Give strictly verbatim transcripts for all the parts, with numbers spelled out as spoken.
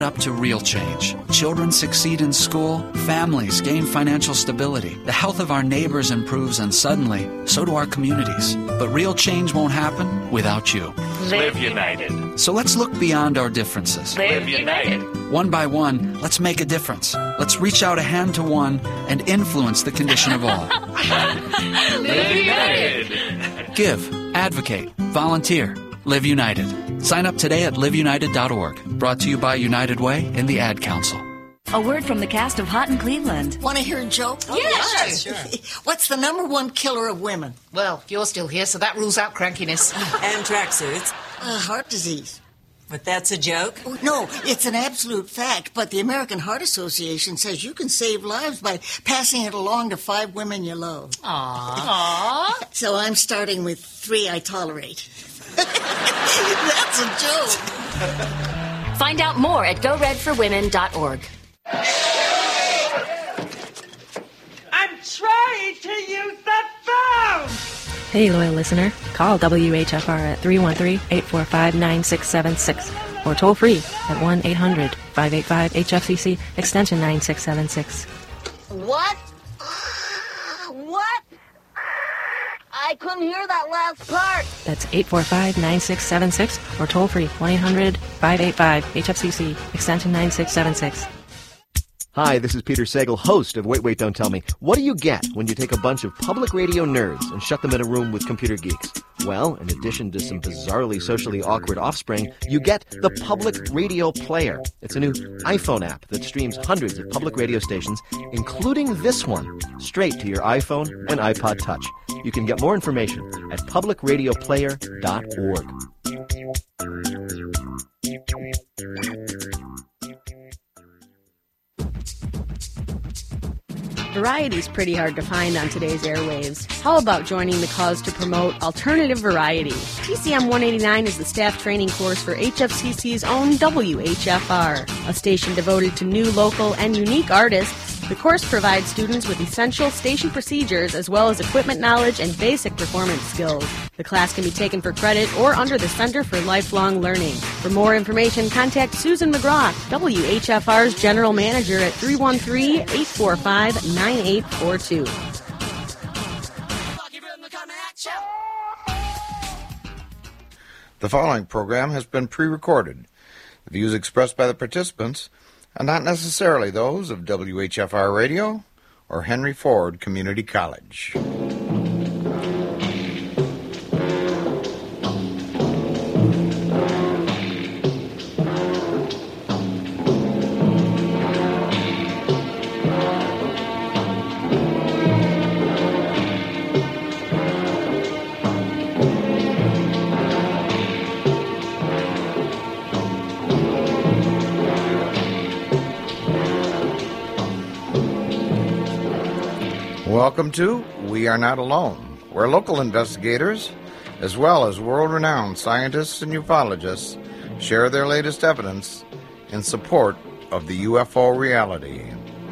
Up to real change. Children succeed in school, families gain financial stability, the health of our neighbors improves, and suddenly, so do our communities. But real change won't happen without you. Live United. So let's look beyond our differences. Live United. One by one, let's make a difference. Let's reach out a hand to one and influence the condition of all. Live United. Give, advocate, volunteer. Live United. Sign up today at live united dot org. Brought to you by United Way and the Ad Council. A word from the cast of Hot in Cleveland. Want to hear a joke? Oh, yes, sure. What's the number one killer of women? Well, you're still here, so that rules out crankiness. And tracksuits. Uh, heart disease. But that's a joke? No, it's an absolute fact, but the American Heart Association says you can save lives by passing it along to five women you love. Aww. Aww. So I'm starting with three I tolerate. That's a joke. Find out more at go red for women dot org. I'm trying to use the phone! Hey, loyal listener. Call W H F R at three one three, eight four five, nine six seven six or toll free at one eight hundred, five eight five, H F C C, extension nine six seven six. What? What? I couldn't hear that last part. That's eight four five, nine six seven six or toll free one eight hundred, five eight five, H F C C, extension nine six seven six. Hi, this is Peter Sagal, host of Wait, Wait, Don't Tell Me. What do you get when you take a bunch of public radio nerds and shut them in a room with computer geeks? Well, in addition to some bizarrely socially awkward offspring, you get the Public Radio Player. It's a new iPhone app that streams hundreds of public radio stations, including this one, straight to your iPhone and iPod Touch. You can get more information at public radio player dot org. Variety's pretty hard to find on today's airwaves. How about joining the cause to promote alternative variety? T C M one eighty-nine is the staff training course for H F C C's own W H F R, a station devoted to new, local, and unique artists. The course provides students with essential station procedures as well as equipment knowledge and basic performance skills. The class can be taken for credit or under the Center for Lifelong Learning. For more information, contact Susan McGraw, W H F R's General Manager at three one three, eight four five, nine eight four two. The following program has been pre-recorded. The views expressed by the participants are not necessarily those of W H F R Radio or Henry Ford Community College. Welcome to We Are Not Alone, where local investigators, as well as world-renowned scientists and ufologists, share their latest evidence in support of the U F O reality.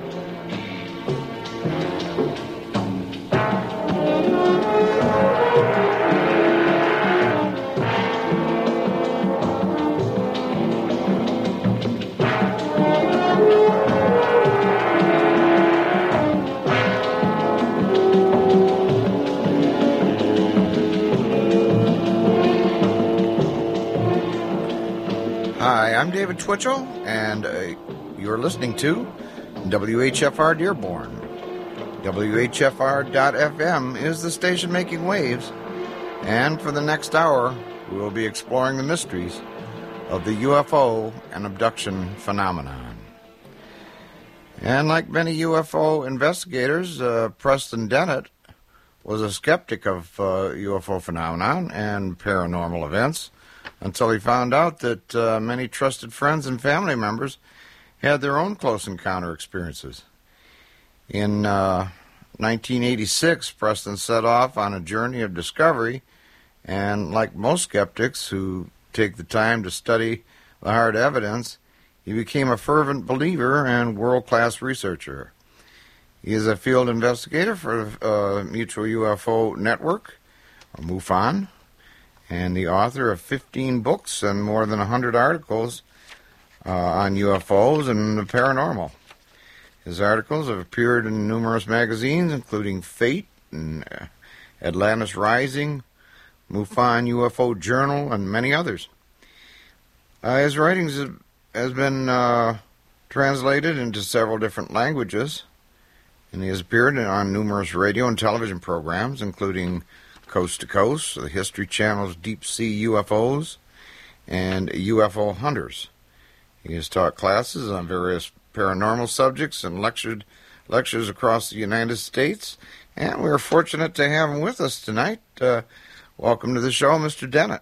Hi, I'm David Twitchell, and uh, you're listening to W H F R Dearborn. W H F R dot F M is the station making waves, and for the next hour, we will be exploring the mysteries of the U F O and abduction phenomenon. And like many U F O investigators, uh, Preston Dennett was a skeptic of uh, U F O phenomenon and paranormal events, until he found out that uh, many trusted friends and family members had their own close encounter experiences. In uh, nineteen eighty-six, Preston set off on a journey of discovery, and like most skeptics who take the time to study the hard evidence, he became a fervent believer and world-class researcher. He is a field investigator for uh, Mutual U F O Network, or MUFON, and the author of fifteen books and more than one hundred articles uh, on U F Os and the paranormal. His articles have appeared in numerous magazines, including Fate and uh, Atlantis Rising, MUFON U F O Journal, and many others. Uh, his writings have, has been uh, translated into several different languages, and he has appeared on numerous radio and television programs, including Coast to Coast, the History Channel's Deep Sea U F Os, and U F O Hunters. He has taught classes on various paranormal subjects and lectured lectures across the United States, and we're fortunate to have him with us tonight. Uh, welcome to the show, Mister Dennett.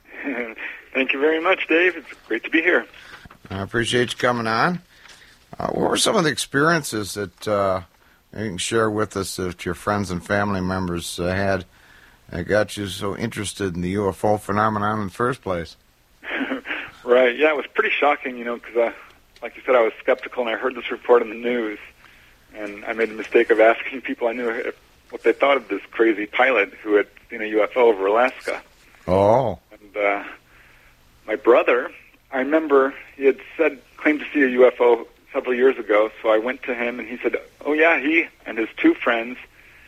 Thank you very much, Dave. It's great to be here. I appreciate you coming on. Uh, what were some of the experiences that uh, you can share with us that your friends and family members uh, had that got you so interested in the U F O phenomenon in the first place? Right. Yeah, it was pretty shocking, you know, because, uh, like you said, I was skeptical, and I heard this report in the news, and I made the mistake of asking people I knew if, what they thought of this crazy pilot who had seen a U F O over Alaska. Oh. And uh, my brother, I remember he had said, claimed to see a U F O several years ago, so I went to him, and he said, oh, yeah, he and his two friends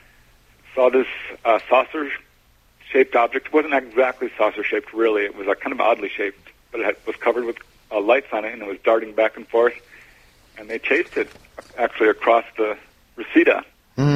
saw this uh, saucer-shaped object. It wasn't exactly saucer-shaped, really. It was uh, kind of oddly shaped, but it had, was covered with uh, lights on it, and it was darting back and forth, and they chased it, actually, across the Reseda. Mm-hmm.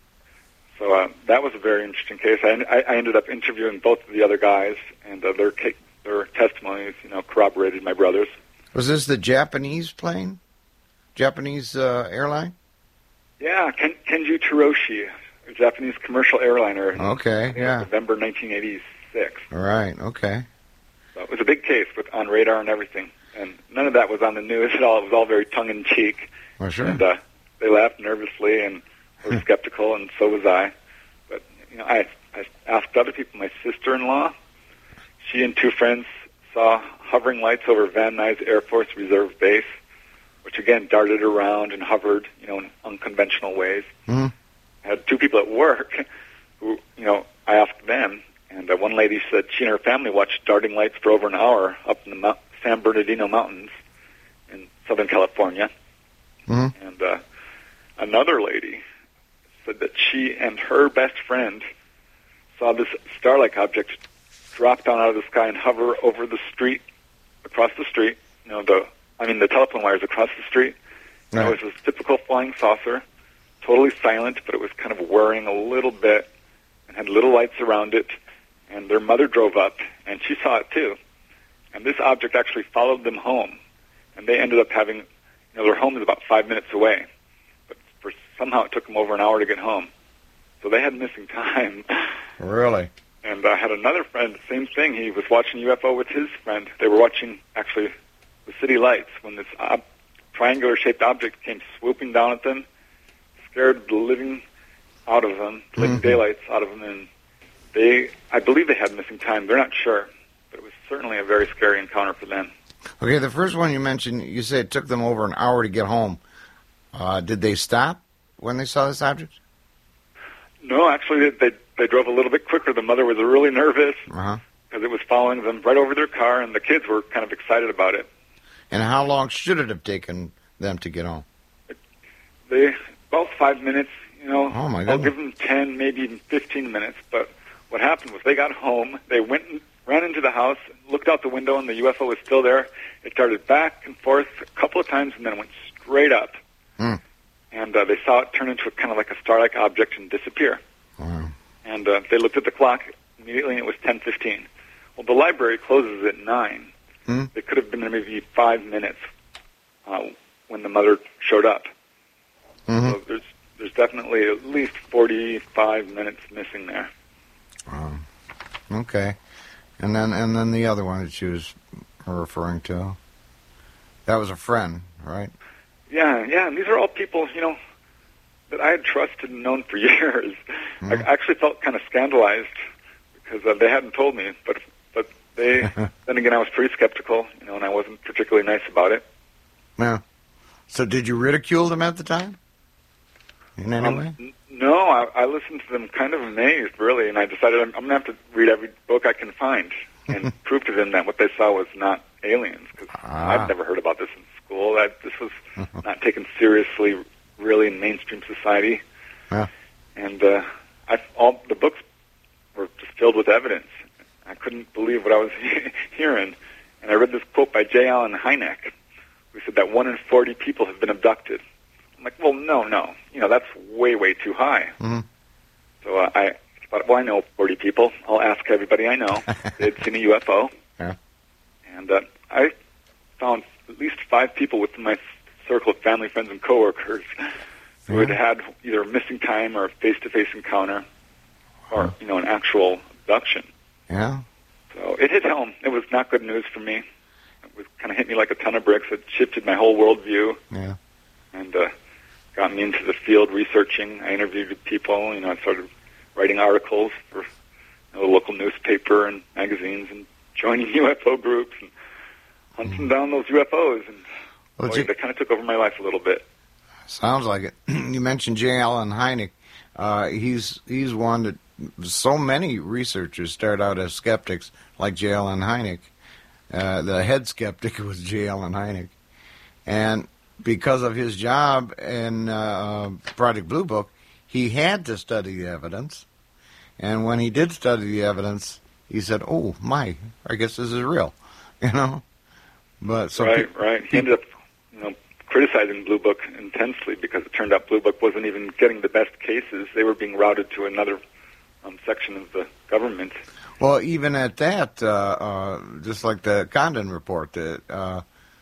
So uh, that was a very interesting case. I, I, I ended up interviewing both of the other guys, and uh, their, ca- their testimonies, you know, corroborated my brother's. Was this the Japanese plane? Japanese uh, airline? Yeah, Ken- Kenju Toroshi, a Japanese commercial airliner. Okay, yeah. November nineteen eighty-six. All right, okay. So it was a big case with on radar and everything, and none of that was on the news at all. It was all very tongue-in-cheek. Well, sure. And uh, they laughed nervously and were skeptical, and so was I. But you know, I, I asked other people. My sister-in-law, she and two friends saw hovering lights over Van Nuys Air Force Reserve Base, which again darted around and hovered, you know, in unconventional ways. Mm-hmm. I had two people at work who, you know, I asked them, and uh, one lady said she and her family watched darting lights for over an hour up in the Mount San Bernardino Mountains in Southern California. Mm-hmm. And uh, another lady said that she and her best friend saw this star-like object drop down out of the sky and hover over the street, across the street, you know, the, I mean, the telephone wires across the street. Right. It was this typical flying saucer, totally silent, but it was kind of whirring a little bit and had little lights around it. And their mother drove up, and she saw it too. And this object actually followed them home. And they ended up having, you know, their home is about five minutes away. But for somehow it took them over an hour to get home. So they had missing time. Really? And I had another friend, same thing. He was watching U F O with his friend. They were watching, actually, the city lights when this ob- triangular-shaped object came swooping down at them, scared the living out of them, the living Mm-hmm. daylights out of them, and they, I believe they had missing time. They're not sure, but it was certainly a very scary encounter for them. Okay, the first one you mentioned, you said it took them over an hour to get home. Uh, did they stop when they saw this object? No, actually, they, they, they drove a little bit quicker. The mother was really nervous Uh-huh. because it was following them right over their car, and the kids were kind of excited about it. And how long should it have taken them to get home? They, about five minutes, you know. Oh, my I'll goodness. give them ten, maybe even fifteen minutes. But what happened was they got home, they went and ran into the house, looked out the window, and the U F O was still there. It darted back and forth a couple of times and then went straight up. Hmm. And uh, they saw it turn into a, kind of like a star-like object and disappear. Wow. And uh, they looked at the clock immediately, and it was ten fifteen. Well, the library closes at nine. Hmm. It could have been maybe five minutes uh, when the mother showed up. Mm-hmm. So there's there's definitely at least forty-five minutes missing there. Wow. Okay. And then and then the other one that she was referring to, that was a friend, right? Yeah, yeah, and these are all people, you know, that I had trusted and known for years. Mm-hmm. I actually felt kind of scandalized because uh, they hadn't told me, but but they, then again, I was pretty skeptical, you know, and I wasn't particularly nice about it. Yeah. So did you ridicule them at the time? In any Um, way? n- no, I, I listened to them kind of amazed, really, and I decided I'm, I'm going to have to read every book I can find and prove to them that what they saw was not aliens, because Ah. I've never heard about this in school. That this was not taken seriously, really, in mainstream society. Yeah. And uh, I, all the books were just filled with evidence. I couldn't believe what I was hearing. And I read this quote by J. Allen Hynek, who said that one in forty people have been abducted. I'm like, well, no, no. You know, that's way, way too high. Mm-hmm. So uh, I thought, well, I know forty people. I'll ask everybody I know if they'd seen a U F O. Yeah. And uh, I found at least five people within my circle of family, friends, and coworkers who had had either a missing time or a face-to-face encounter or, you know, an actual abduction. Yeah. So it hit home. It was not good news for me. It was kind of hit me like a ton of bricks. It shifted my whole worldview. Yeah. And uh, got me into the field researching. I interviewed with people. You know, I started writing articles for you know, the local newspaper and magazines and joining U F O groups and hunting down those U F Os. And Well, boy, J- that kind of took over my life a little bit. Sounds like it. You mentioned J. Allen Hynek. Uh, he's he's one that so many researchers start out as skeptics, like J. Allen Hynek. Uh, the head skeptic was J. Allen Hynek. And because of his job in uh, Project Blue Book, he had to study the evidence. And when he did study the evidence, he said, oh, my, I guess this is real, you know? But so right, pe- right. He ended up, you know, criticizing Blue Book intensely because it turned out Blue Book wasn't even getting the best cases. They were being routed to another um, section of the government. Well, even at that, uh, uh, just like the Condon report, that uh,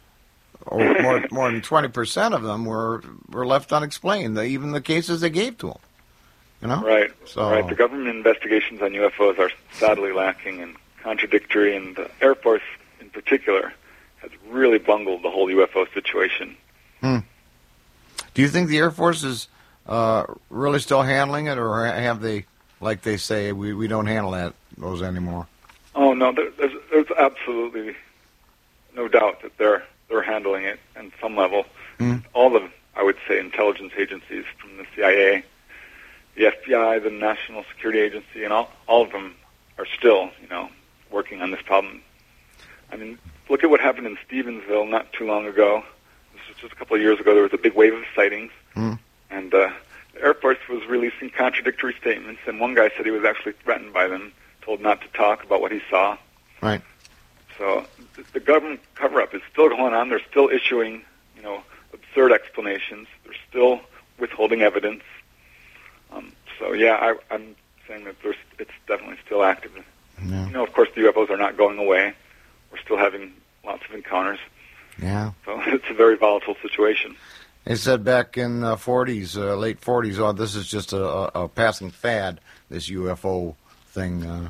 or more, more than twenty percent of them were were left unexplained. The, even the cases they gave to them, you know. Right. So, right. The government investigations on U F Os are sadly lacking and contradictory, and the Air Force in particular has really bungled the whole U F O situation. Hmm. Do you think the Air Force is uh, really still handling it, or have they, like they say, we, we don't handle that those anymore? Oh no, there, there's there's absolutely no doubt that they're they're handling it on some level. Hmm. All of, I would say, intelligence agencies, from the C I A, the F B I, the National Security Agency, and all all of them are still, you know, working on this problem. I mean, look at what happened in Stevensville not too long ago. This was just a couple of years ago. There was a big wave of sightings, Hmm. and uh, the Air Force was releasing contradictory statements, and one guy said he was actually threatened by them, told not to talk about what he saw. Right. So th- the government cover-up is still going on. They're still issuing, you know, absurd explanations. They're still withholding evidence. Um, so, yeah, I, I'm saying that there's, it's definitely still active. Yeah. You know, of course, the U F Os are not going away. We're still having lots of encounters. Yeah. So it's a very volatile situation. They said back in the forties, uh, late forties, oh, this is just a, a, a passing fad, this U F O thing. Uh,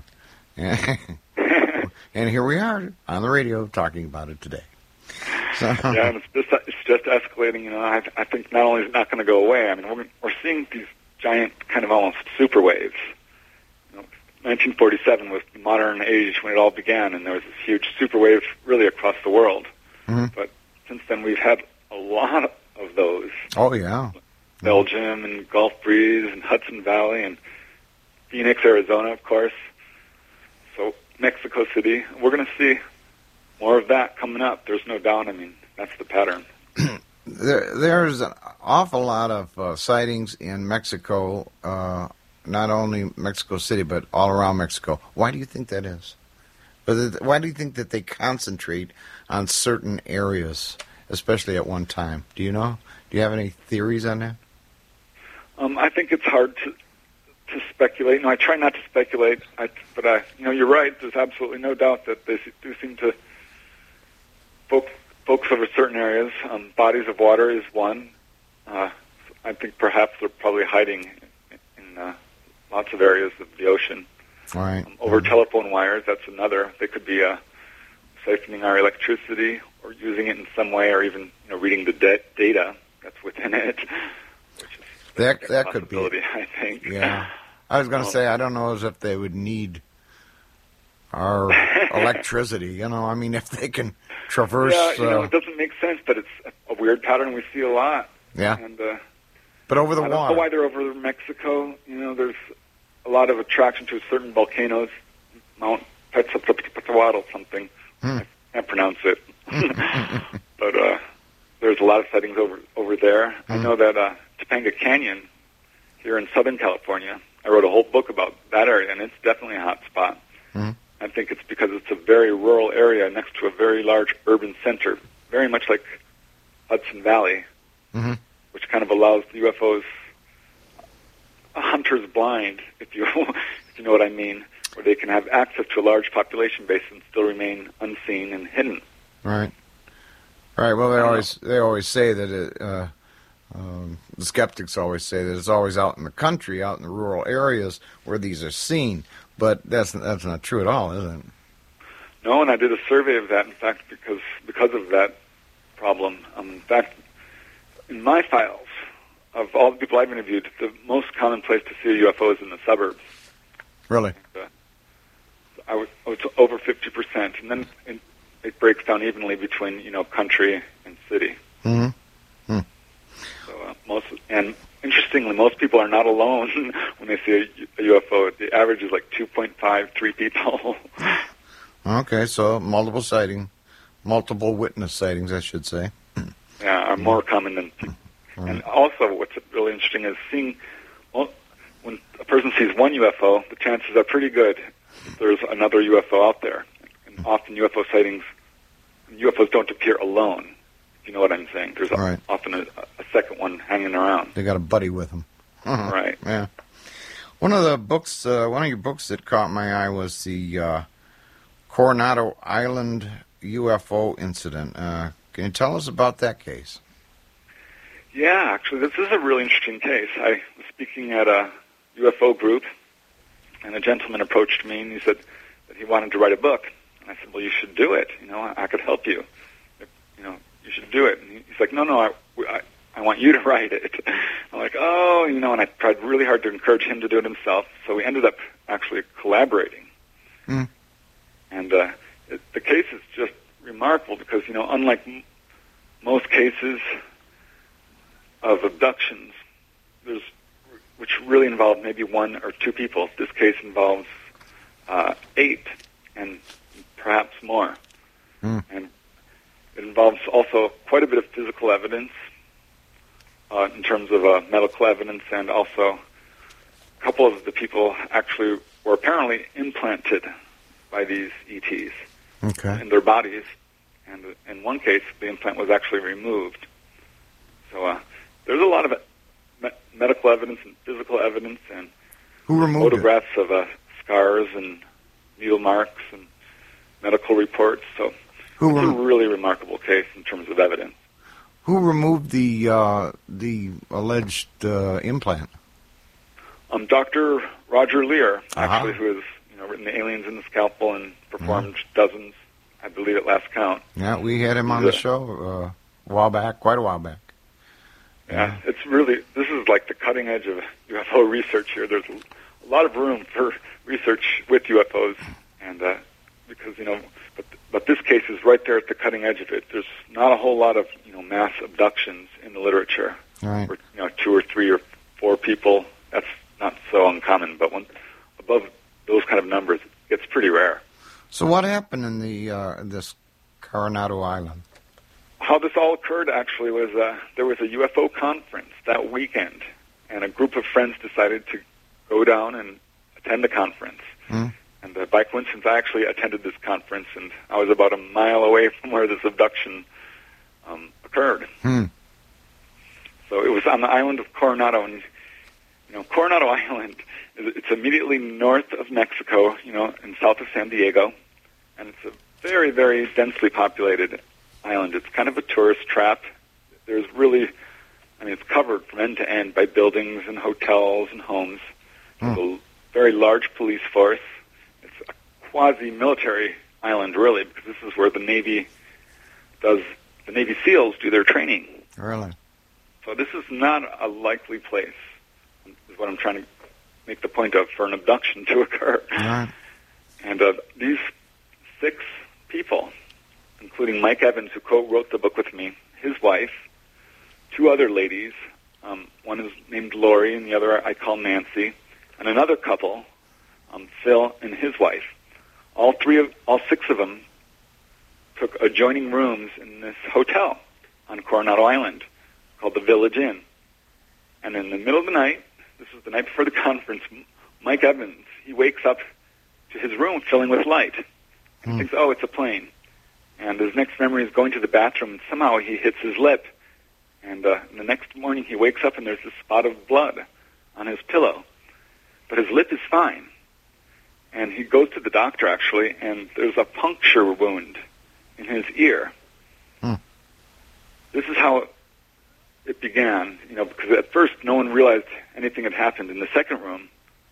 and here we are on the radio talking about it today. So, Yeah, and it's just, it's just escalating. You know, I, I think not only is it not going to go away, I mean, we're, we're seeing these giant kind of almost super waves. You know, nineteen forty-seven was the modern age when it all began, and there was this huge super wave really across the world. Mm-hmm. But since then, we've had a lot of those. Oh, yeah. Belgium and Gulf Breeze and Hudson Valley and Phoenix, Arizona, of course. So Mexico City. We're going to see more of that coming up. There's no doubt. I mean, that's the pattern. There, there's an awful lot of uh, sightings in Mexico, uh, not only Mexico City, but all around Mexico. Why do you think that is? But why do you think that they concentrate on certain areas, especially at one time? Do you know? Do you have any theories on that? Um, I think it's hard to to speculate. No, I try not to speculate. I, but I, you know, you're right. There's absolutely no doubt that they do seem to focus, focus over certain areas. Um, bodies of water is one. Uh, I think perhaps they're probably hiding in uh, lots of areas of the ocean. All right. Um, over telephone wires, that's another. They could be uh, siphoning our electricity or using it in some way, or even, you know, reading the da- data that's within it. Which is That a that could be. possibility, I think. Yeah. I was going to Well, say, I don't know as if they would need our electricity. You know, I mean, if they can traverse. Yeah, you know, uh, it doesn't make sense, but it's a weird pattern we see a lot. Yeah. And, uh, but over the I don't water. know why they're over Mexico. You know, there's a lot of attraction to certain volcanoes, Mount Quetzalcoatl something. Hmm. can't pronounce it. But uh, there's a lot of sightings over over there. Mm-hmm. I know that uh, Topanga Canyon here in Southern California, I wrote a whole book about that area, and it's definitely a hot spot. Mm-hmm. I think it's because it's a very rural area next to a very large urban center, very much like Hudson Valley, mm-hmm. which kind of allows the U F Os a hunter's blind, if you if you know what I mean, where they can have access to a large population base and still remain unseen and hidden. Right. Right. Well, they always they always say that it, uh, um, the skeptics always say that it's always out in the country, out in the rural areas where these are seen. But that's that's not true at all, is it? No, and I did a survey of that. In fact, because because of that problem, um, in fact, in my files of all the people I've interviewed, the most common place to see a U F O is in the suburbs. Really? And, uh, I was, I was over fifty percent, and then it, it breaks down evenly between you know country and city. Mm-hmm. Hmm. So uh, most and interestingly, most people are not alone when they see a, a U F O. The average is like two point five, three people. Okay, so multiple sighting, multiple witness sightings, I should say. Yeah, are more common than people. Right. And also, what's really interesting is seeing, well, when a person sees one U F O, the chances are pretty good that there's another U F O out there. And often U F O sightings, U F Os don't appear alone, if you know what I'm saying. There's Right. a, often a, a second one hanging around. They got a buddy with them. Uh-huh. Right. Yeah. One of the books, uh, one of your books that caught my eye was the uh, Coronado Island U F O incident. Uh, can you tell us about that case? Yeah, actually, this is a really interesting case. I was speaking at a U F O group, and a gentleman approached me, and he said that he wanted to write a book. And I said, well, you should do it. You know, I, I could help you. You know, you should do it. And he's like, no, no, I, I, I want you to write it. I'm like, oh, you know, and I tried really hard to encourage him to do it himself. So we ended up actually collaborating. Mm. And uh, it, the case is just remarkable because, you know, unlike m- most cases of abductions, there's which really involve maybe one or two people. This case involves uh, eight and perhaps more. Mm. And it involves also quite a bit of physical evidence uh, in terms of uh, medical evidence, and also a couple of the people actually were apparently implanted by these E Ts okay. in their bodies. And in one case, the implant was actually removed. So uh, there's a lot of me- medical evidence and physical evidence and Who removed photographs it? of uh, scars and needle marks and medical reports. So Who it's rem- a really remarkable case in terms of evidence. Who removed the uh, the alleged uh, implant? Um, Doctor Roger Lear, Uh-huh. actually, who has you know written The Aliens in the Scalpel and performed mm-hmm. dozens, I believe, at last count. Yeah, we had him on the show uh, a while back, quite a while back. Yeah, it's really, this is like the cutting edge of U F O research here. There's a lot of room for research with U F Os, and uh, because, you know, but, but this case is right there at the cutting edge of it. There's not a whole lot of, you know, mass abductions in the literature. Right. Where, you know, two or three or four people, that's not so uncommon, but when above those kind of numbers, it's pretty rare. So what happened in the uh, this Coronado Island? How this all occurred, actually, was uh, there was a U F O conference that weekend, and a group of friends decided to go down and attend the conference. Mm. And uh, by coincidence, I actually attended this conference, and I was about a mile away from where this abduction um, occurred. Mm. So it was on the island of Coronado, and you know, Coronado Island is it's immediately north of Mexico, you know, and south of San Diego, and it's a very, very densely populated island. It's kind of a tourist trap. There's really, I mean, it's covered from end to end by buildings and hotels and homes. There's Mm. a very large police force. It's a quasi-military island, really, because this is where the Navy does, the Navy SEALs do their training. Really? So this is not a likely place, is what I'm trying to make the point of, for an abduction to occur. Right. And uh, these six people, including Mike Evans, who co-wrote the book with me, his wife, two other ladies, um, one is named Lori and the other I call Nancy, and another couple, um, Phil and his wife. All three of, all six of them took adjoining rooms in this hotel on Coronado Island called the Village Inn. And in the middle of the night, this was the night before the conference, Mike Evans, he wakes up to his room filling with light. And Hmm. thinks, oh, it's a plane. And his next memory is going to the bathroom, and somehow he hits his lip. And uh, the next morning he wakes up, and there's this spot of blood on his pillow. But his lip is fine. And he goes to the doctor, actually, and there's a puncture wound in his ear. Hmm. This is how it began, you know, because at first no one realized anything had happened. In the second room,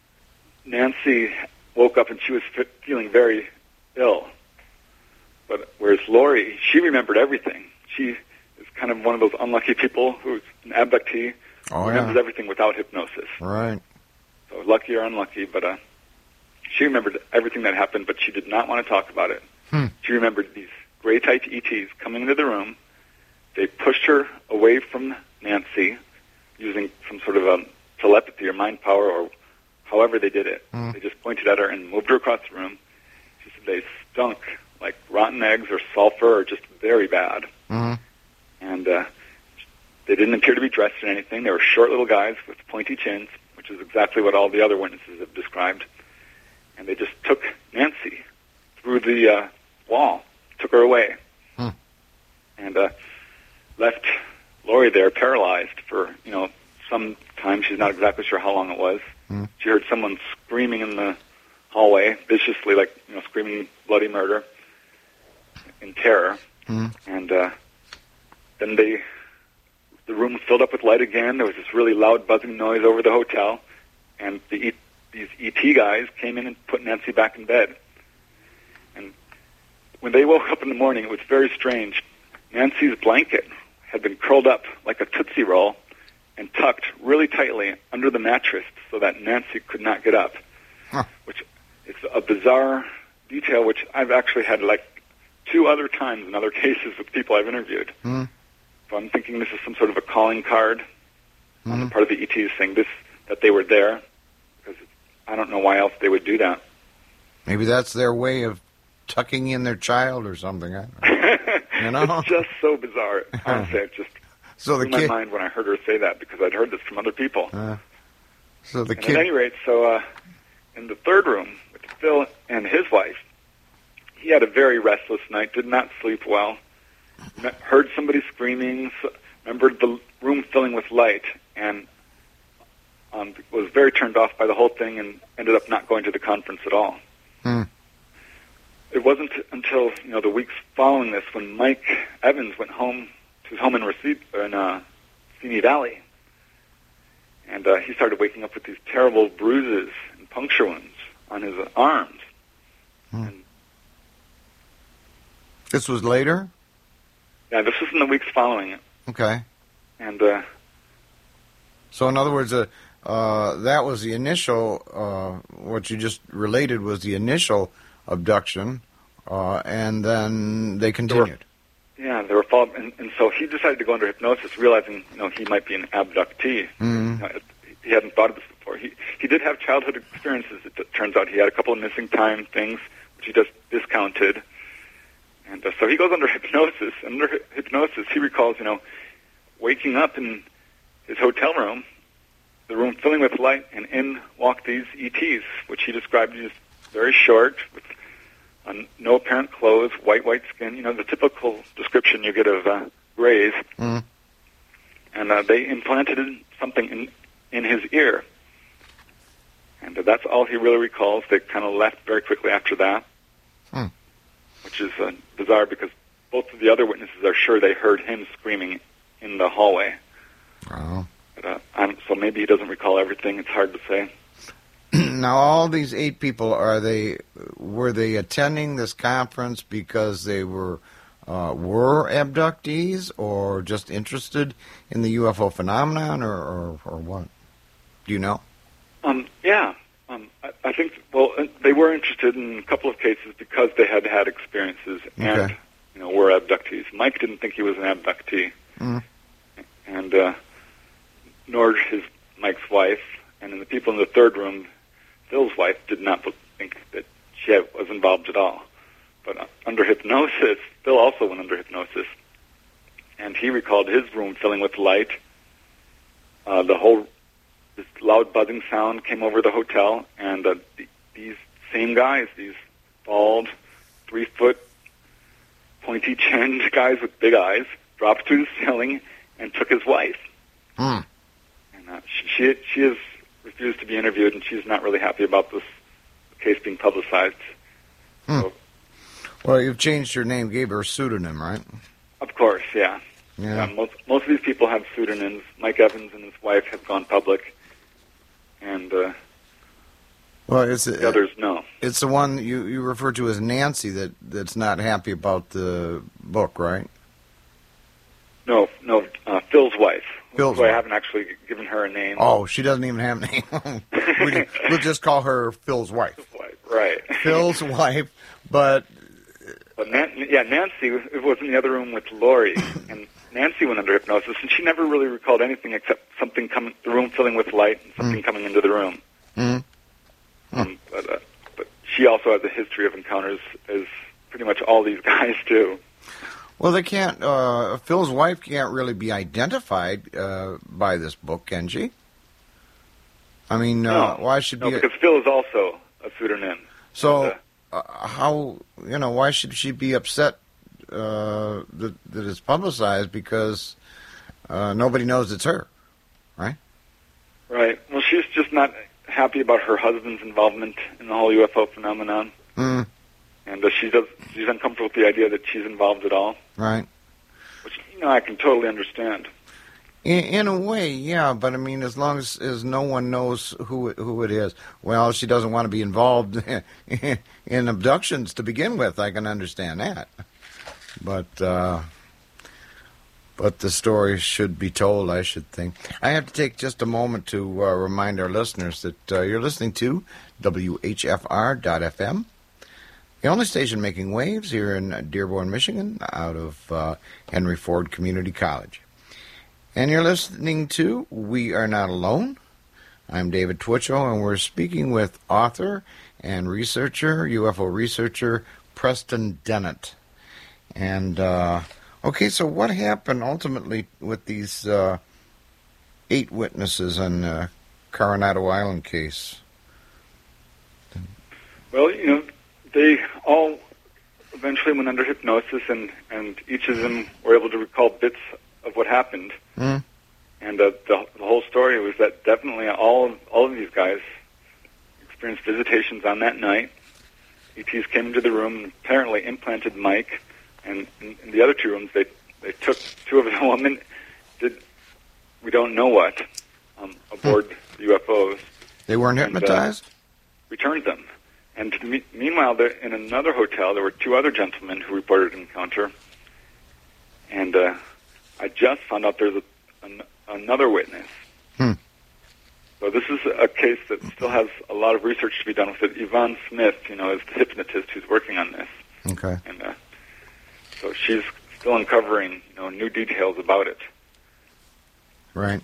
Nancy woke up and she was f- feeling very ill. But whereas Lori, she remembered everything. She is kind of one of those unlucky people who's an abductee, Oh, who remembers yeah. everything without hypnosis. Right. So lucky or unlucky, but uh, she remembered everything that happened, but she did not want to talk about it. Hmm. She remembered these gray type E Ts coming into the room. They pushed her away from Nancy using some sort of a telepathy or mind power or however they did it. Hmm. They just pointed at her and moved her across the room. She said they stunk like rotten eggs or sulfur or just very bad. Mm-hmm. And uh, they didn't appear to be dressed in anything. They were short little guys with pointy chins, which is exactly what all the other witnesses have described. And they just took Nancy through the uh, wall, took her away, Hmm. and uh, left Lori there paralyzed for, you know, some time. She's not exactly sure how long it was. Hmm. She heard someone screaming in the hallway, viciously, like, you know, screaming bloody murder in terror. Hmm. And uh, then they, the room filled up with light again. There was this really loud buzzing noise over the hotel, and the e- these E T guys came in and put Nancy back in bed. And when they woke up in the morning, it was very strange. Nancy's blanket had been curled up like a Tootsie Roll and tucked really tightly under the mattress so that Nancy could not get up, Huh. which is a bizarre detail which I've actually had like two other times in other cases with people I've interviewed. Hmm. So I'm thinking this is some sort of a calling card on the Hmm. part of the E Ts saying this, that they were there, because I don't know why else they would do that. Maybe that's their way of tucking in their child or something. I don't know. You know? It's just so bizarre. Honestly, it just So the blew my kid- mind when I heard her say that, because I'd heard this from other people. Uh, so the And kid. at any rate, so uh, in the third room with Phil and his wife, he had a very restless night, did not sleep well, me- heard somebody screaming, s- remembered the room filling with light, and um, was very turned off by the whole thing and ended up not going to the conference at all. Hmm. It wasn't until, you know, the weeks following this when Mike Evans went home to his home in Receipt, in uh, Simi Valley, and uh, he started waking up with these terrible bruises and puncture wounds on his uh, arms. Hmm. And, This was later? yeah, this was in the weeks following it. Okay. And uh, So in other words, uh, uh, that was the initial, uh, what you just related was the initial abduction, uh, and then they continued. yeah, they were followed, and, and so he decided to go under hypnosis, realizing, you know, he might be an abductee. Mhm. Uh, he hadn't thought of this before. He he did have childhood experiences. It t- turns out he had a couple of missing time things, which he just discounted. And uh, so he goes under hypnosis. And under hy- hypnosis, he recalls, you know, waking up in his hotel room, the room filling with light, and in walked these E Ts, which he described as very short, with uh, no apparent clothes, white, white skin, you know, the typical description you get of uh, Greys. Mhm. And uh, they implanted something in, in his ear. And uh, that's all he really recalls. They kind of left very quickly after that, Hmm. which is uh, bizarre because both of the other witnesses are sure they heard him screaming in the hallway. Oh. But, uh, I'm, so maybe he doesn't recall everything. It's hard to say. Now, all these eight people, are they were they attending this conference because they were uh, were abductees, or just interested in the U F O phenomenon, or, or, or what? Do you know? Um, yeah, um, I, I think, well, uh, they were interested in a couple of cases because they had had experiences and, Okay. you know, were abductees. Mike didn't think he was an abductee, Mm. and uh, nor his Mike's wife, and then the people in the third room, Phil's wife, did not think that she had, was involved at all. but uh, under hypnosis, Phil also went under hypnosis, and he recalled his room filling with light. Uh, the whole this loud buzzing sound came over the hotel, and uh, th- these same guys, these bald, three-foot, pointy-chinned guys with big eyes, dropped through the ceiling and took his wife. Hmm. And uh, she she has refused to be interviewed, and she's not really happy about this case being publicized. Hmm. So, Well, you've changed your name, gave her a pseudonym, right? of course, yeah. Yeah. Yeah, most most of these people have pseudonyms. Mike Evans and his wife have gone public, and uh, Well, it's the others no. It's the one you, you refer to as Nancy that, that's not happy about the book, right? No, no, uh, Phil's wife. Phil's so I wife. haven't actually given her a name. Oh, she doesn't even have a name. we, we'll just call her Phil's wife. Right. Phil's wife, but But Nan- yeah, Nancy was in the other room with Lori, and Nancy went under hypnosis, and she never really recalled anything except something coming, the room filling with light, and something mm. coming into the room. Mm. Um, but, uh, but she also has a history of encounters, as pretty much all these guys do. Well, they can't. Uh, Phil's wife can't really be identified uh, by this book, can she? I mean, uh, no. why should no, be? because Phil is also a pseudonym. So, and, uh, uh, how you know? Why should she be upset uh, that that it's publicized? Because uh, nobody knows it's her, right? Right. Well, she's just not happy about her husband's involvement in the whole U F O phenomenon. Mm. And uh, she does. She's uncomfortable with the idea that she's involved at all. Right. Which, you know, I can totally understand. In, in a way, yeah. But I mean, as long as, as no one knows who it, who it is, well, she doesn't want to be involved in abductions to begin with. I can understand that. But uh, but the story should be told, I should think. I have to take just a moment to uh, remind our listeners that uh, you're listening to W H F R dot F M. The only station making waves here in Dearborn, Michigan, out of uh, Henry Ford Community College. And you're listening to We Are Not Alone. I'm David Twitchell, and we're speaking with author and researcher, U F O researcher, Preston Dennett. And, uh, okay, so what happened ultimately with these uh, eight witnesses on uh, Coronado Island case? Well, you know, they all eventually went under hypnosis, and, and each of them were able to recall bits of what happened. Mm. And uh, the, the whole story was that definitely all of, all of these guys experienced visitations on that night. E Ts came into the room and apparently implanted Mike, and in, in the other two rooms they they took two of the women, did we don't know what, um, aboard hmm. the U F Os. They weren't hypnotized? And, uh, returned them. And me- meanwhile, there, in another hotel, there were two other gentlemen who reported an encounter. And uh, I just found out there's a, an, another witness. Hmm. So this is a case that still has a lot of research to be done with it. Yvonne Smith, you know, is the hypnotist who's working on this. Okay. And uh, so she's still uncovering, you know, new details about it. Right.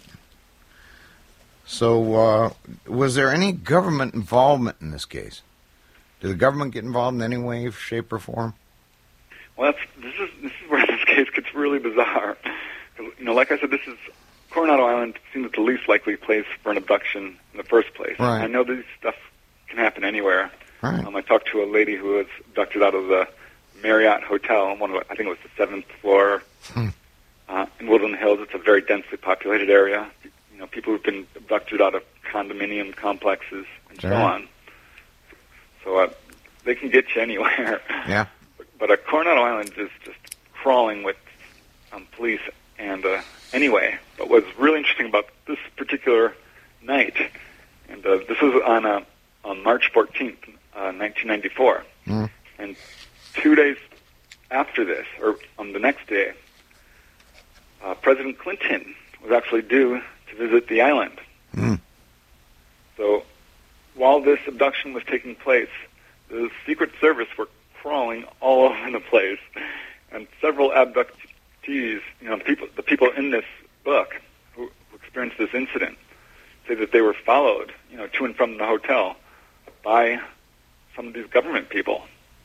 So, uh, was there any government involvement in this case? Did the government get involved in any way, shape, or form? Well, that's, this is this is where this case gets really bizarre. You know, like I said, this is Coronado Island seems the least likely place for an abduction in the first place. Right. I know this stuff can happen anywhere. Right. Um, I talked to a lady who was abducted out of the Marriott Hotel, one of, I think it was the seventh floor Hmm. uh, in Woodland Hills. It's a very densely populated area. You know, people who've been abducted out of condominium complexes and Sure. so on. So uh, they can get you anywhere. Yeah. But, but uh, Coronado Island is just crawling with um, police. And uh, anyway, but what's really interesting about this particular night, and uh, this was on, uh, on March fourteenth, uh, nineteen ninety-four. Mm. And two days after this, or on the next day, uh, President Clinton was actually due to visit the island. Mm. So while this abduction was taking place, the Secret Service were crawling all over the place, and several abductees, you know, people, the people in this book who, who experienced this incident, say that they were followed, you know, to and from the hotel by some of these government people.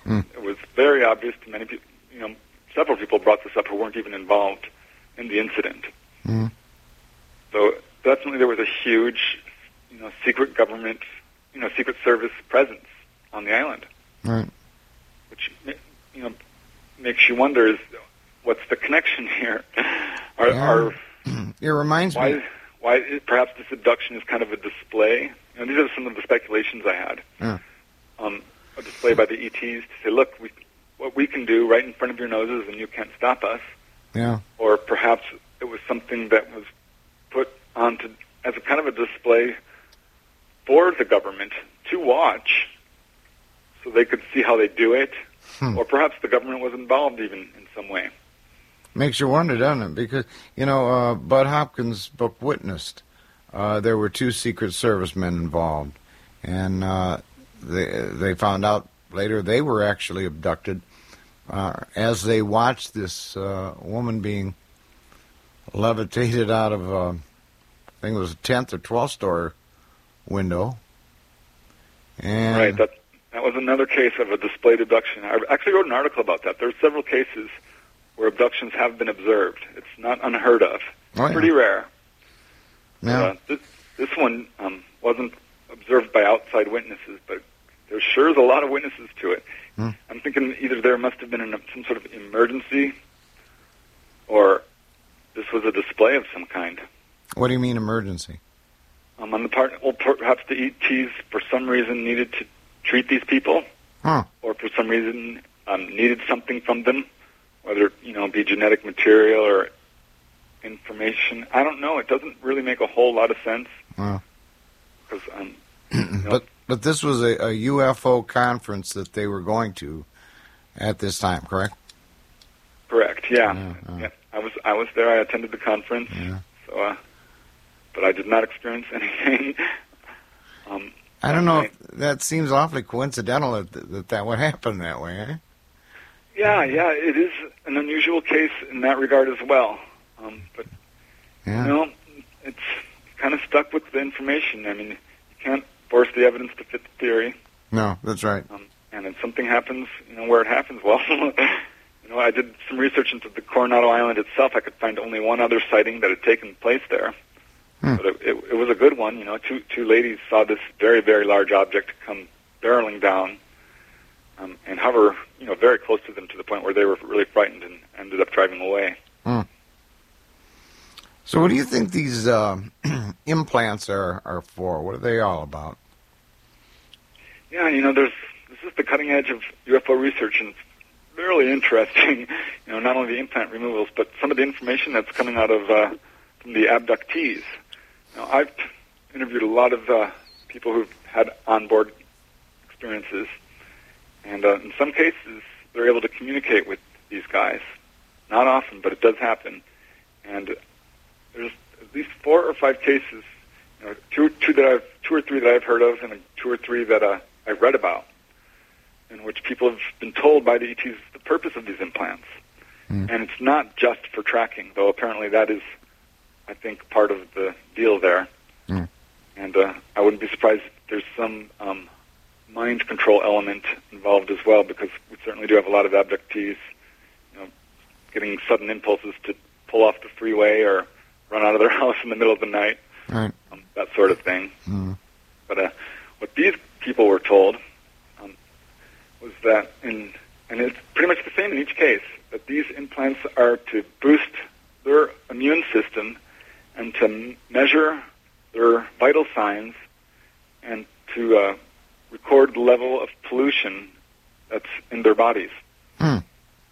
Hmm. It was very obvious to many people. You know, several people brought this up who weren't even involved in the incident. Hmm. So definitely there was a huge, you know, secret government, you know, secret service presence on the island. Right. Which, you know, makes you wonder, is what's the connection here? Are, Yeah. are It reminds why, me. why is, perhaps this abduction is kind of a display? You know, these are some of the speculations I had. Yeah. Um, a display by the E Ts to say, look, we, what we can do right in front of your noses and you can't stop us. Yeah. Or perhaps it was something that was put onto as a kind of a display for the government to watch so they could see how they do it. Hmm. Or perhaps the government was involved even in some way. Makes you wonder, doesn't it? Because, you know, uh, Bud Hopkins' book Witnessed, uh, there were two Secret Service men involved. And uh, they, they found out later they were actually abducted uh, as they watched this uh, woman being levitated out of, uh, I think it was a tenth or twelfth story window. And Right, that, that was another case of a displayed abduction. I actually wrote an article about that. There are several cases where abductions have been observed. It's not unheard of. Oh, yeah. Pretty rare. Yeah. Uh, this, this one um, wasn't observed by outside witnesses, but there sure is a lot of witnesses to it. Hmm. I'm thinking either there must have been an, some sort of emergency, or this was a display of some kind. What do you mean emergency? Um, on the part, well, perhaps the E Ts for some reason needed to treat these people, Huh. or for some reason um, needed something from them, whether you know be genetic material or information. I don't know. It doesn't really make a whole lot of sense. Wow. Because um, you know, But but this was a, a U F O conference that they were going to at this time, correct? correct, yeah. Yeah, uh. yeah. I was I was there. I attended the conference. Yeah. So, uh, but I did not experience anything. um, I don't know if that seems awfully coincidental that that, that would happen that way, eh? Yeah, yeah, it is an unusual case in that regard as well. Um, but, Yeah. you know, it's kind of stuck with the information. I mean, you can't force the evidence to fit the theory. No, that's right. Um, and if something happens, you know, where it happens, well, you know, I did some research into the Coronado Island itself. I could find only one other sighting that had taken place there. Hmm. But it, it, it was a good one. You know, two two ladies saw this very, very large object come barreling down um, and hover, you know, very close to them to the point where they were really frightened and ended up driving away. Hmm. So, what do you think these uh, implants are are for? What are they all about? Yeah, you know, there's this is the cutting edge of U F O research, and it's really interesting. You know, not only the implant removals, but some of the information that's coming out of uh, from the abductees. Now, I've interviewed a lot of uh, people who've had onboard experiences, and uh, in some cases, they're able to communicate with these guys. Not often, but it does happen. And there's at least four or five cases, you know, two, two that I've, two or three that I've heard of, and two or three that uh, I've read about, in which people have been told by the E Ts the purpose of these implants. Mm. And it's not just for tracking, though apparently that is, I think, part of the deal there. Mm. And uh, I wouldn't be surprised if there's some um, mind control element involved as well, because we certainly do have a lot of abductees, you know, getting sudden impulses to pull off the freeway or run out of their house in the middle of the night, Right. um, that sort of thing. Mm. But uh, what these people were told um, was that, in, and it's pretty much the same in each case, that these implants are to boost their immune system and to m- measure their vital signs and to uh, record the level of pollution that's in their bodies. Hmm.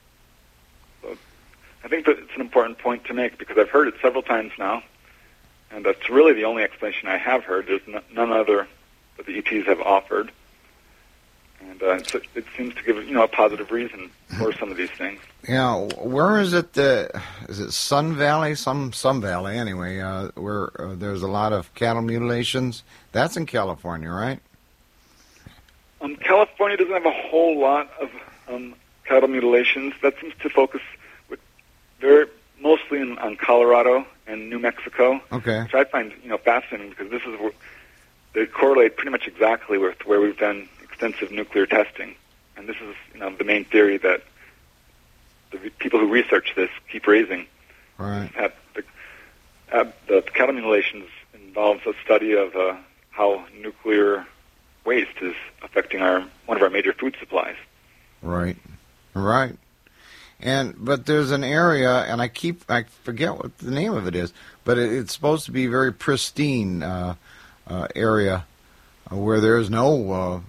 So I think that it's an important point to make because I've heard it several times now, and that's really the only explanation I have heard. There's n- none other that the E Ts have offered. And uh, it's, it seems to give, you know, a positive reason for some of these things. Yeah, where is it? Uh, is it Sun Valley? Some some valley anyway. Uh, where uh, there's a lot of cattle mutilations. That's in California, right? Um, California doesn't have a whole lot of um, cattle mutilations. That seems to focus with very mostly in, on Colorado and New Mexico, Okay. which I find, you know, fascinating because this is where they correlate pretty much exactly with where we've done extensive nuclear testing. and this is you know the main theory that the re- people who research this keep raising. Right. That the, uh, the cattle mutilations involves a study of uh, how nuclear waste is affecting our one of our major food supplies. Right. Right. And but there's an area, and I keep I forget what the name of it is, but it, it's supposed to be a very pristine uh, uh, area uh, where there's no uh,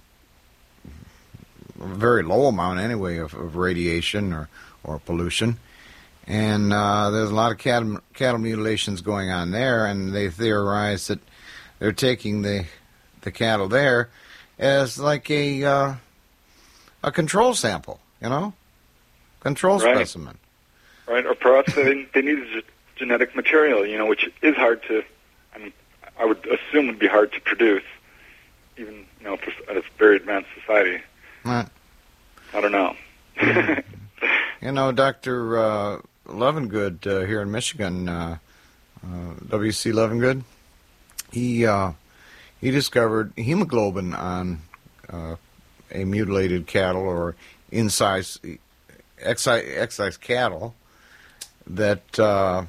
very low amount anyway of, of radiation or, or pollution, and uh, there's a lot of cattle, cattle mutilations going on there, and they theorize that they're taking the the cattle there as like a uh, a control sample, you know. Control Right. specimen. Right, or perhaps they, they need ge- genetic material, you know, which is hard to, I mean, I would assume would be hard to produce, even, you know, for a very advanced society. Right. I don't know. You know, Doctor Uh, Lovengood uh, here in Michigan, uh, uh, W C Lovengood, he uh, he discovered hemoglobin on uh, a mutilated cattle or incise excise, excise cattle that uh,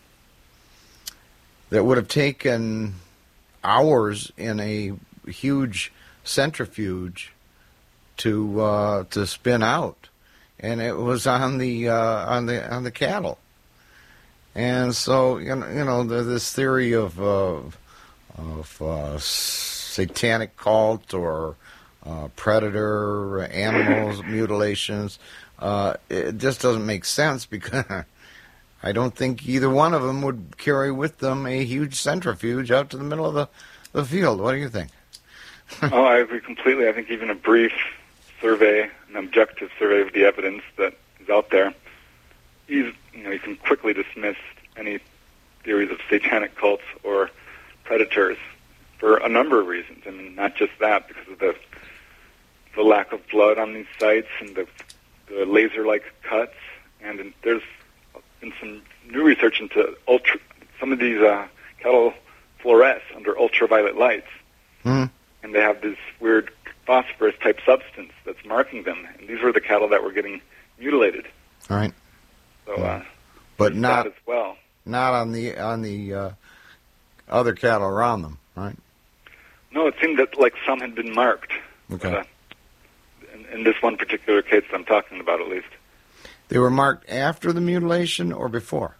that would have taken hours in a huge centrifuge to uh, to spin out, and it was on the uh, on the on the cattle. And so you know, you know the, this theory of uh, of uh, satanic cult or uh, predator animals mutilations. Uh, it just doesn't make sense because I don't think either one of them would carry with them a huge centrifuge out to the middle of the, the field. What do you think? Oh, I agree completely. I think even a brief survey, an objective survey of the evidence that is out there, is, you know, you can quickly dismiss any theories of satanic cults or predators for a number of reasons. I mean, not just that, because of the the lack of blood on these sites and the the laser-like cuts, and in, there's been some new research into ultra. Some of these uh, cattle fluoresce under ultraviolet lights, mm-hmm. and they have this weird phosphorus-type substance that's marking them. And these were the cattle that were getting mutilated. All right. So, uh, but not as well. Not on the on the uh, other cattle around them, right? No, it seemed that like some had been marked. Okay. Uh, in, in this one particular case that I'm talking about, at least. They were marked after the mutilation or before?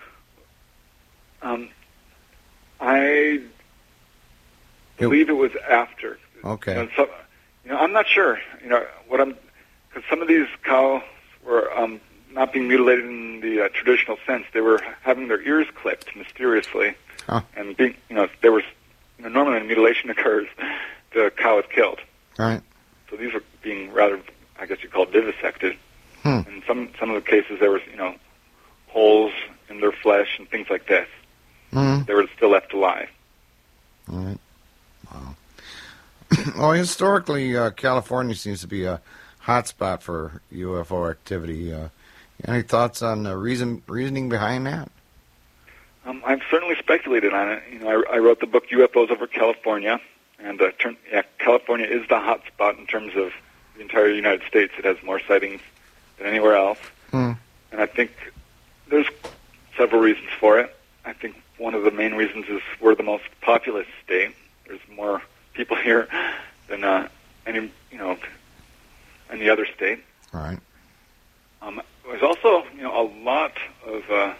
Um, I believe it was after. Okay. You know, so, you know, I'm not sure. You know what I'm because some of these cows were um, not being mutilated in the uh, traditional sense. They were having their ears clipped mysteriously, huh. and being, you know, there was you know, normally when mutilation occurs, the cow is killed. Right. So these were being rather, I guess you call it vivisected. Hmm. In some some of the cases, there was you know holes in their flesh and things like this. Mm-hmm. They were still left alive. All right. Wow. Well, historically, uh, California seems to be a hot spot for U F O activity. Uh, any thoughts on the reason reasoning behind that? Um, I've certainly speculated on it. You know, I, I wrote the book U F Os over California, and uh, turn, yeah, California is the hot spot in terms of the entire United States. It has more sightings than anywhere else, hmm. and I think there's several reasons for it. I think one of the main reasons is we're the most populous state. There's more people here than uh, any, you know, any other state. Right. Um, there's also, you know, a lot of uh,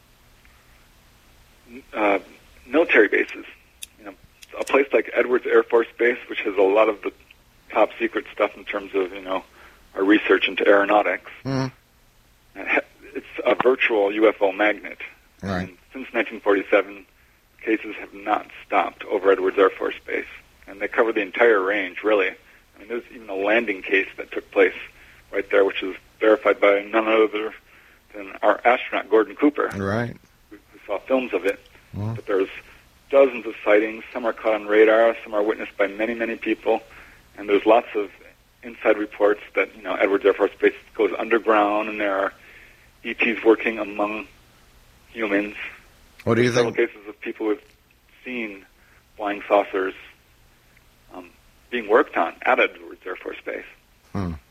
uh, military bases. You know, a place like Edwards Air Force Base, which has a lot of the top secret stuff in terms of, you know, our research into aeronautics. Mm-hmm. It's a virtual U F O magnet. Right. And since nineteen forty-seven, cases have not stopped over Edwards Air Force Base, and they cover the entire range, really. I mean, there's even a landing case that took place right there, which is verified by none other than our astronaut, Gordon Cooper. Right. We, we saw films of it. Mm-hmm. But there's dozens of sightings. Some are caught on radar. Some are witnessed by many, many people. And there's lots of inside reports that, you know, Edwards Air Force Base goes underground, and there are E Ts working among humans. What do you Several think? cases of people who've seen flying saucers um, being worked on at Edwards Air Force Base. Hmm.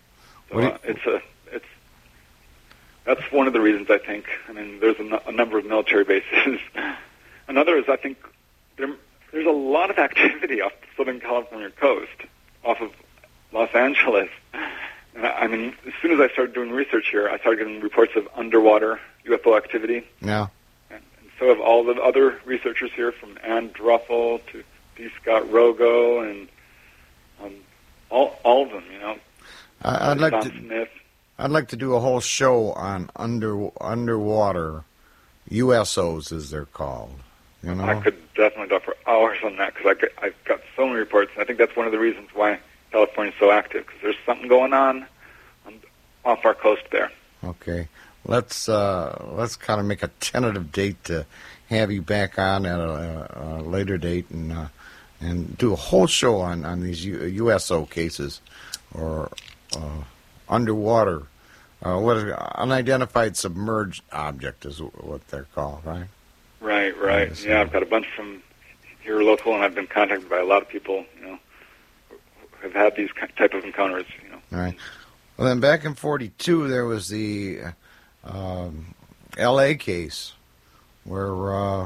So uh, it's a it's that's one of the reasons I think. I mean, there's a, n- a number of military bases. Another is I think there there's a lot of activity off the Southern California coast, off of Los Angeles. And I, I mean, as soon as I started doing research here, I started getting reports of underwater U F O activity. Yeah. And, and so have all the other researchers here, from Ann Druffel to D. Scott Rogo, and um, all all of them. You know, I, I'd like Don to. Smith. I'd like to do a whole show on under underwater U S Os, as they're called. You know, I could definitely talk for hours on that because I've got so many reports. I think that's one of the reasons why California's so active, because there's something going on, on off our coast there. Okay, let's uh, let's kind of make a tentative date to have you back on at a, a later date and uh, and do a whole show on on these U- USO cases or uh, underwater. Uh, what is unidentified submerged object is what they're called, right? Right, right. Yes, yeah, I've got a bunch from here local, and I've been contacted by a lot of people, you know, who have had these type of encounters, you know. All right. Well, then back in forty-two, there was the um, L A case where uh,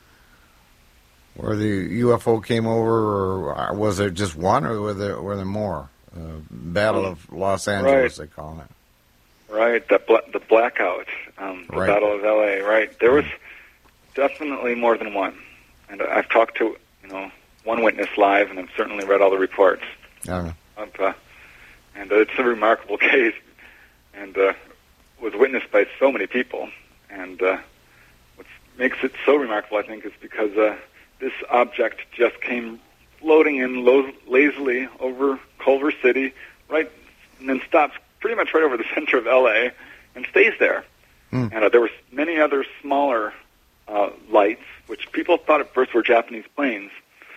where the U F O came over, or was there just one, or were there, were there more? Uh, Battle of Los Angeles, right. They call it. Right, the bla- the blackout, um, the Right. Battle of L A. Right, there was definitely more than one, and I've talked to you know one witness live, and I've certainly read all the reports. Yeah. Of, uh, and uh, it's a remarkable case, and uh, was witnessed by so many people. And uh, what makes it so remarkable, I think, is because uh, this object just came floating in lo- lazily over Culver City, right, and then stops pretty much right over the center of L A and stays there. Mm. And uh, there were many other smaller uh, lights, which people thought at first were Japanese planes,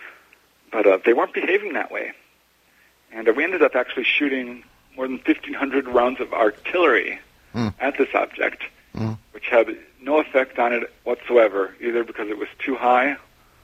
but uh, they weren't behaving that way. And uh, we ended up actually shooting more than fifteen hundred rounds of artillery mm. at this object, mm. which had no effect on it whatsoever, either because it was too high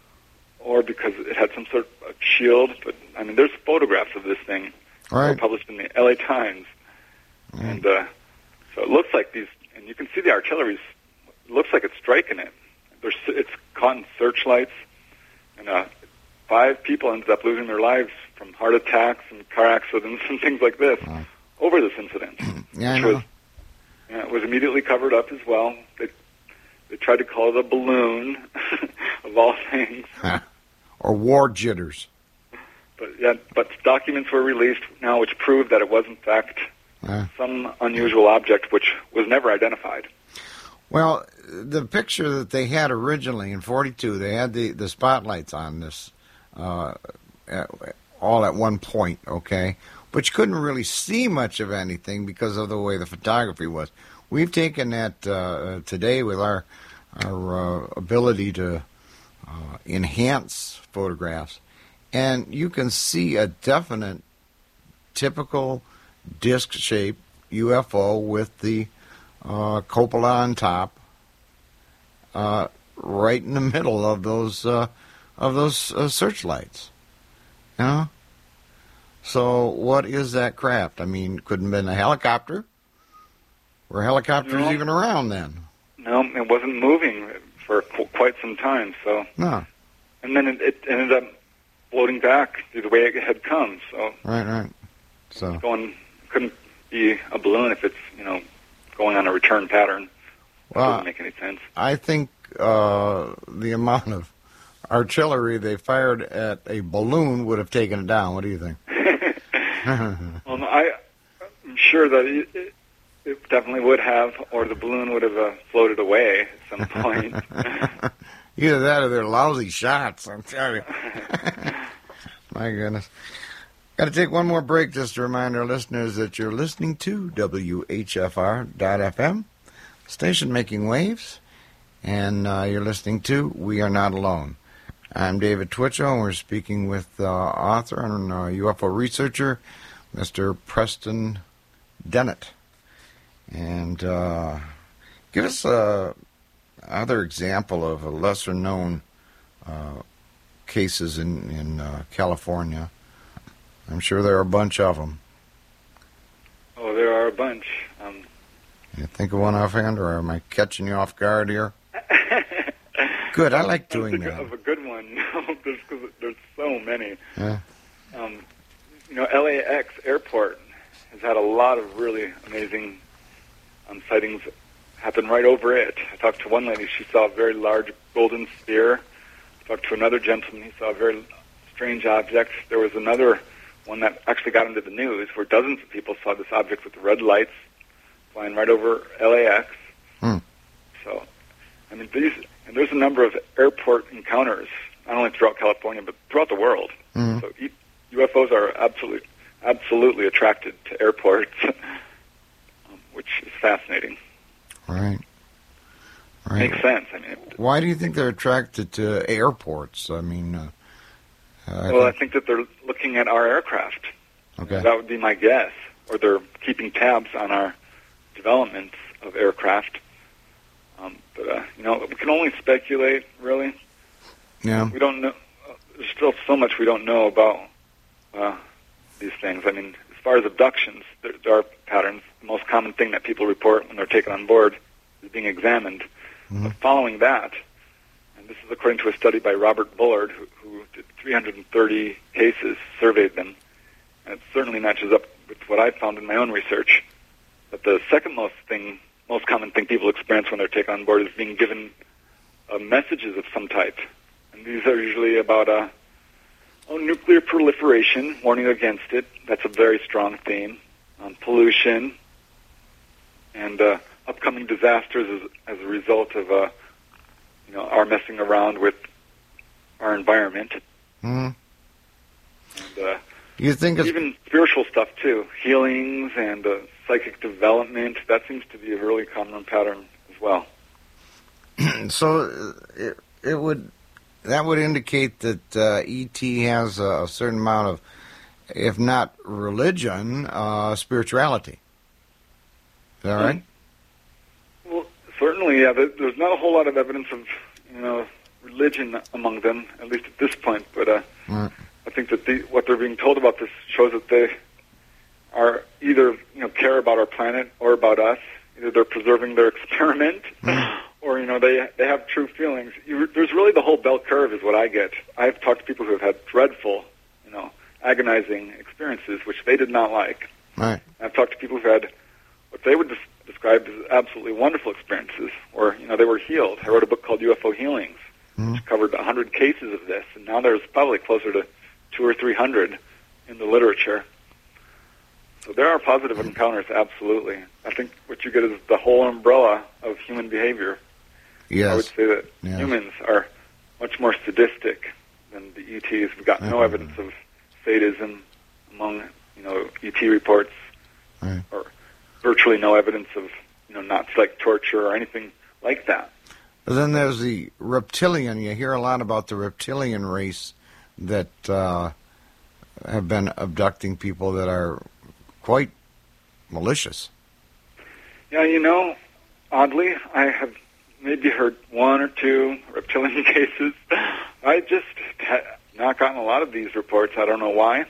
or because it had some sort of shield. But, I mean, there's photographs of this thing right. that were published in the L A Times. Mm. And uh, so it looks like these, and you can see the artillery's, it looks like it's striking it. There's, it's caught in searchlights, and uh, five people ended up losing their lives from heart attacks and car accidents and things like this wow. over this incident. Yeah, which I know. was, yeah, it was immediately covered up as well. They, they tried to call it a balloon, of all things. Or war jitters. But yeah, but documents were released now which prove that it was in fact Uh, some unusual object which was never identified. Well, the picture that they had originally in forty-two, they had the, the spotlights on this uh, at, all at one point, okay? But you couldn't really see much of anything because of the way the photography was. We've taken that uh, today with our, our uh, ability to uh, enhance photographs, and you can see a definite, typical disc-shaped U F O with the uh, cupola on top, uh, right in the middle of those uh, of those uh, searchlights. You know. So what is that craft? I mean, couldn't have been a helicopter. Were helicopters No. even around then? No, it wasn't moving for qu- quite some time. So, No. and then it, it ended up floating back the way it had come. So, Right, right. So going couldn't be a balloon if it's you know going on a return pattern. That Well, doesn't make any sense. I think uh, the amount of artillery they fired at a balloon would have taken it down. What do you think? Well, no, I, I'm sure that it, it, it definitely would have, or the balloon would have uh, floated away at some point. Either that or they're lousy shots, I'm telling you. My goodness. Got to take one more break just to remind our listeners that you're listening to W H F R dot F M, station making waves, and uh, you're listening to We Are Not Alone. I'm David Twitchell, and we're speaking with uh, author and uh, U F O researcher, Mister Preston Dennett. And uh, give us a other example of a lesser-known uh, cases in, in uh, California. I'm sure there are a bunch of them. Oh, there are a bunch. Um, you think of one offhand, or am I catching you off guard here? Good, I like doing think that. Of a good one. there's, cause there's so many. Yeah. Um, you know, L A X Airport has had a lot of really amazing um, sightings happen right over it. I talked to one lady. She saw a very large golden sphere. I talked to another gentleman. He saw a very strange object. There was another one that actually got into the news where dozens of people saw this object with the red lights flying right over L A X. Hmm. So, I mean, these, and there's a number of airport encounters, not only throughout California, but throughout the world. Mm-hmm. So e- U F Os are absolutely, absolutely attracted to airports, um, which is fascinating. Right. Right. Makes sense. I mean, why do you think they're attracted to airports? I mean, uh, I well, think... I think that they're looking at our aircraft. Okay. That would be my guess. Or they're keeping tabs on our development of aircraft. Um, but, uh, you know, we can only speculate, really. Yeah. We don't know. There's still so much we don't know about uh, these things. I mean, as far as abductions, there, there are patterns. The most common thing that people report when they're taken on board is being examined. Mm-hmm. But following that, and this is according to a study by Robert Bullard, who, who did three hundred thirty cases, surveyed them, and it certainly matches up with what I found in my own research, that the second most thing, most common thing people experience when they're taken on board is being given uh, messages of some type. And these are usually about uh, oh, nuclear proliferation, warning against it. That's a very strong theme. Um, pollution and uh, upcoming disasters as, as a result of uh, you know, our messing around with our environment. Mm-hmm. And uh, you think it's... even spiritual stuff too, healings and uh, psychic development. That seems to be a really common pattern as well. So it, it would that would indicate that uh, E T has a, a certain amount of, if not religion, uh, spirituality. Is that right? Well, certainly, yeah. There's not a whole lot of evidence of, you know, religion among them, at least at this point. But uh, Right. I think that the, what they're being told about this shows that they are either, you know, care about our planet or about us. Either they're preserving their experiment, or, you know, they they have true feelings. You, there's really the whole bell curve is what I get. I've talked to people who have had dreadful, you know, agonizing experiences, which they did not like. Right. I've talked to people who had what they would des- describe as absolutely wonderful experiences, or, you know, they were healed. I wrote a book called U F O Healings, Mm-hmm. which covered one hundred cases of this, and now there's probably closer to two or three hundred in the literature. So there are positive encounters, absolutely. I think what you get is the whole umbrella of human behavior. Yes. I would say that Yes. humans are much more sadistic than the E Ts. We've got no Mhm. evidence of sadism among, you know, E T reports, Right. or virtually no evidence of, you know, Nazi-like torture or anything like that. But then there's the reptilian. You hear a lot about the reptilian race that uh, have been abducting people that are quite malicious. Yeah, you know, oddly, I have maybe heard one or two reptilian cases. I just have not gotten a lot of these reports. I don't know why.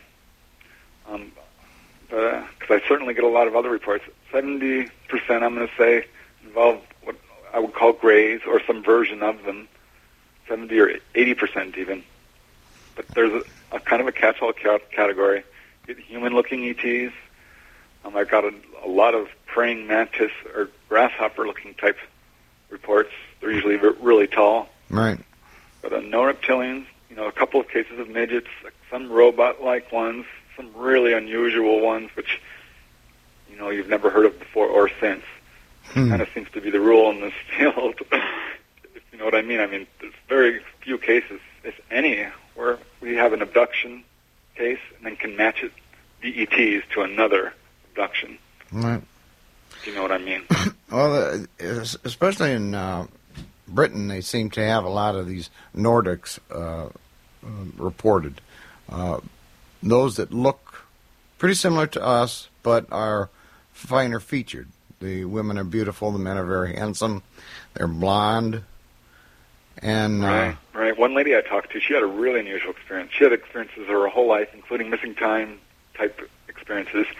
Um, but because I certainly get a lot of other reports. seventy percent, I'm going to say, involve what I would call grays or some version of them. seventy or eighty percent even. But there's a, a kind of a catch-all ca- category. You get human-looking E Ts. Um, I've got a, a lot of praying mantis or grasshopper-looking type reports. They're usually re- really tall. Right. But uh, no reptilians. You know, a couple of cases of midgets, some robot-like ones, some really unusual ones, which, you know, you've never heard of before or since. Hmm. Kind of seems to be the rule in this field. If you know what I mean? I mean, there's very few cases, if any, where we have an abduction case and then can match it, the E Ts, to another abduction. Right. If you know what I mean? Well, uh, es- especially in uh, Britain, they seem to have a lot of these Nordics uh, uh, reported. Uh, those that look pretty similar to us, but are finer featured. The women are beautiful, the men are very handsome. They're blonde. And uh, Right, right. One lady I talked to, she had a really unusual experience. She had experiences her whole life, including missing time type experiences.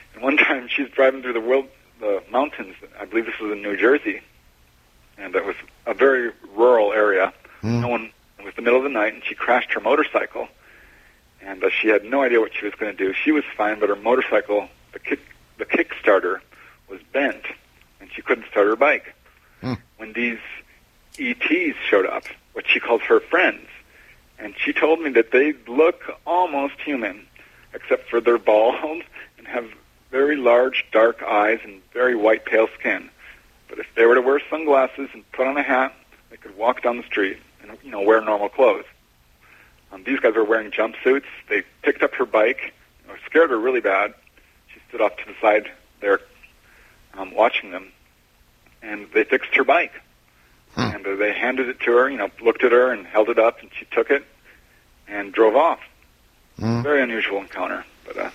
And one time she's driving through the world, the mountains. I believe this was in New Jersey, and it was a very rural area. Mm. No one. It was the middle of the night, and she crashed her motorcycle. And uh, she had no idea what she was going to do. She was fine, but her motorcycle, the kick, the Kickstarter, was bent, and she couldn't start her bike. Mm. When these E Ts showed up, what she calls her friends, and she told me that they look almost human, except for they're bald and have very large, dark eyes and very white, pale skin. But if they were to wear sunglasses and put on a hat, they could walk down the street and, you know, wear normal clothes. Um, these guys were wearing jumpsuits. They picked up her bike, or scared her really bad. She stood off to the side there, um, watching them, and they fixed her bike. Hmm. And uh, they handed it to her, you know, looked at her and held it up, and she took it and drove off. Hmm. Very unusual encounter, but uh,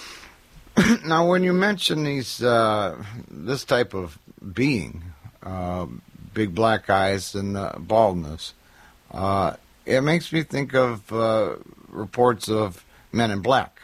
now, when you mention these, uh, this type of being, uh, big black eyes and uh, baldness, uh, it makes me think of uh, reports of Men in Black.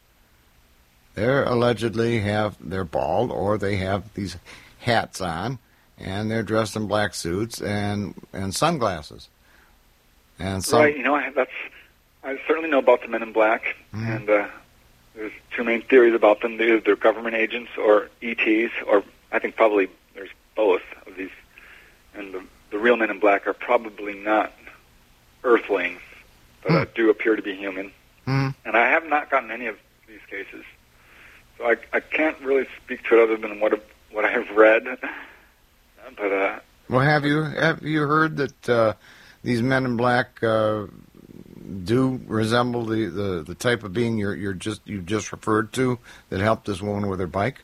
They allegedly have, they're bald, or they have these hats on, and they're dressed in black suits and and sunglasses. And some, right, you know, I, that's I certainly know about the Men in Black, mm-hmm. and uh, there's two main theories about them. Either they're government agents or E Ts, or I think probably there's both of these. And the, the real Men in Black are probably not Earthlings, but hmm. uh, do appear to be human. Hmm. And I have not gotten any of these cases, so I, I can't really speak to it other than what what I have read. But uh, well, have you have you heard that uh, these Men in Black uh, do resemble the, the, the type of being you're you're just you just referred to that helped this woman with her bike?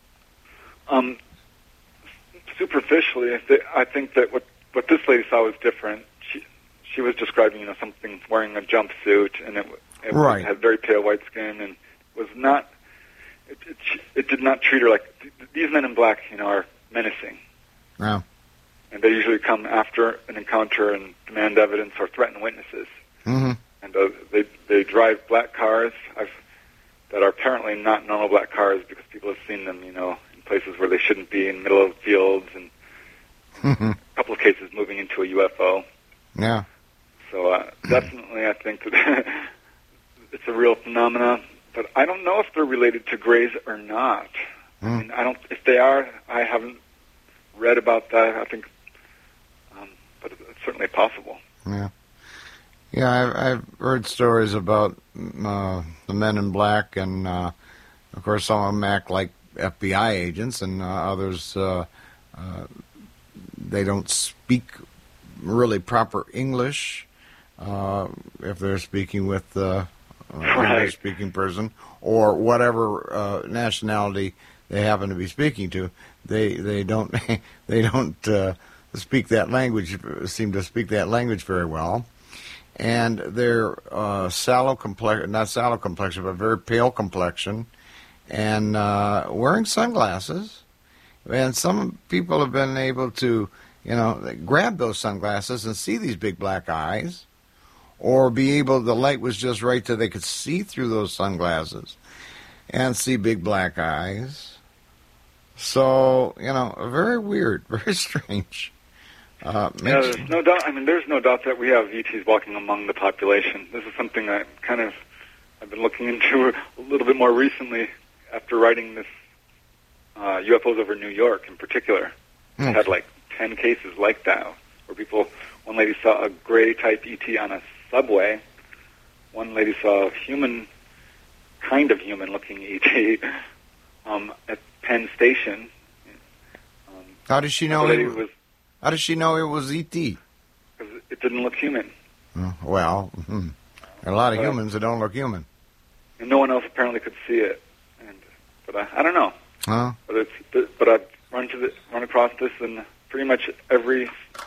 Um, superficially, I, th- I think that what what this lady saw was different. She she was describing, you know, something wearing a jumpsuit, and it, it right. had very pale white skin, and was not. It, it, it did not treat her like th- these Men in Black, you know, are menacing. Yeah. And they usually come after an encounter and demand evidence or threaten witnesses. Mm-hmm. And uh, they they drive black cars I've, that are apparently not normal black cars because people have seen them, you know, in places where they shouldn't be, in the middle of fields, and mm-hmm. a couple of cases moving into a U F O. Yeah. So uh, definitely I think that it's a real phenomenon, but I don't know if they're related to Greys or not. Mm. I mean, I don't. If they are, I haven't read about that. I think, um, but it's certainly possible. Yeah. Yeah, I've, I've heard stories about uh, the Men in Black, and uh, of course some of them act like F B I agents, and uh, others uh, uh, they don't speak really proper English uh, if they're speaking with uh, an Right. English-speaking person or whatever uh, nationality they happen to be speaking to. They they don't they don't uh, speak that language. Seem to speak that language very well. And they're uh, sallow complexion, not sallow complexion, but very pale complexion, and uh, wearing sunglasses. And some people have been able to, you know, grab those sunglasses and see these big black eyes, or be able, the light was just right so they could see through those sunglasses and see big black eyes. So, you know, very weird, very strange. Uh, Yeah, there's no doubt. I mean, there's no doubt that we have E Ts walking among the population. This is something I kind of I've been looking into a little bit more recently after writing this uh, U F Os over New York in particular. Mm. I had like ten cases like that where people. One lady saw a gray type E T on a subway. One lady saw a human, kind of human looking E T um, at Penn Station. Um, How did she know? the It lady was, was how did she know it was E T? because it didn't look human. Uh, well, hmm. There are a lot of Uh, humans that don't look human. And no one else apparently could see it. And but I, I don't know. Huh? But it's but I've run to the, run across this in pretty much every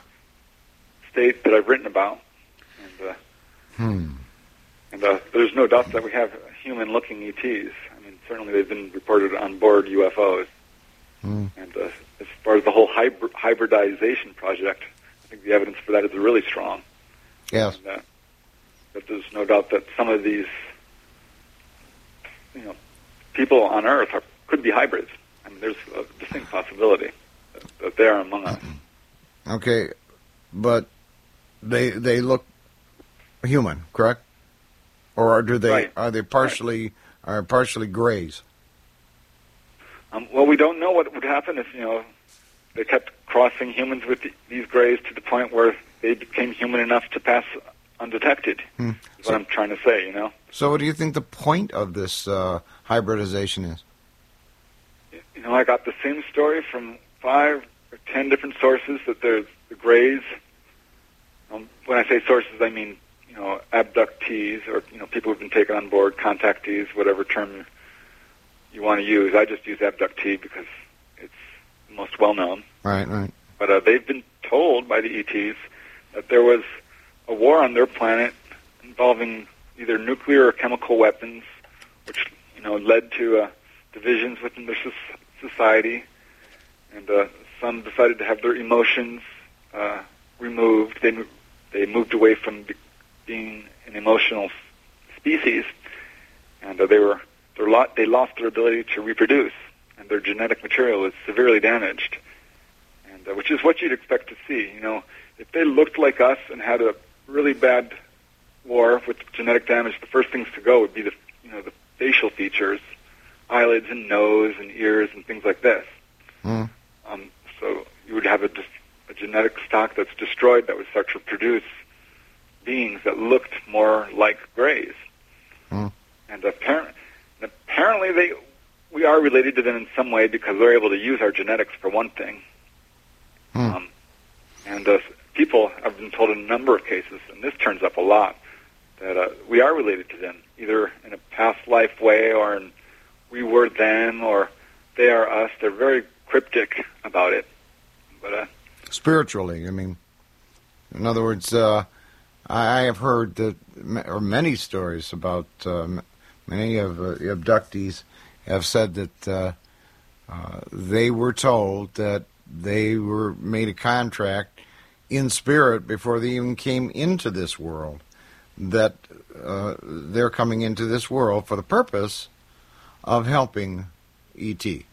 state that I've written about. And uh, Hmm. and uh, there's no doubt that we have human-looking E Ts. I mean, certainly they've been reported on board U F Os. Hmm. And uh, as far as the whole hybrid, hybridization project, I think the evidence for that is really strong. Yes. And, uh, but there's no doubt that some of these, you know, people on Earth are, could be hybrids. I mean, there's a distinct possibility that, that they are among us. Okay, but they they look human, correct? Or do they Right. are they partially are partially grays? Um, well, we don't know what would happen if, you know, they kept crossing humans with the, these grays to the point where they became human enough to pass undetected. Hmm. Is what I'm trying to say, you know. So, what do you think the point of this uh, hybridization is? You know, I got the same story from five or ten different sources that there's the grays. Um, when I say sources, I mean, you know, abductees or, you know, people who've been taken on board, contactees, whatever term you want to use. I just use abductee because it's the most well-known. Right, right. But uh, they've been told by the E Ts that there was a war on their planet involving either nuclear or chemical weapons, which, you know, led to uh, divisions within their society. And uh, some decided to have their emotions uh, removed. They mo- they moved away from be- being an emotional species, and uh, they were their lot. They lost their ability to reproduce, and their genetic material was severely damaged. And uh, which is what you'd expect to see. You know, if they looked like us and had a really bad war with genetic damage, the first things to go would be the you know the facial features, eyelids and nose and ears and things like this. Mm. Um, so you would have a, dis- a genetic stock that's destroyed that would start to produce beings that looked more like grays. Mm. And apparently, apparently they we are related to them in some way because they're able to use our genetics for one thing. Mm. Um, and uh, people have been told in a number of cases, and this turns up a lot, that uh, we are related to them, either in a past life way or in we were them or they are us. They're very cryptic about it. But uh, Spiritually, I mean, in other words, uh, I, I have heard that, or many stories about uh, many of uh, the abductees have said that uh, uh, they were told that they were made a contract in spirit before they even came into this world, that uh, they're coming into this world for the purpose of helping E T.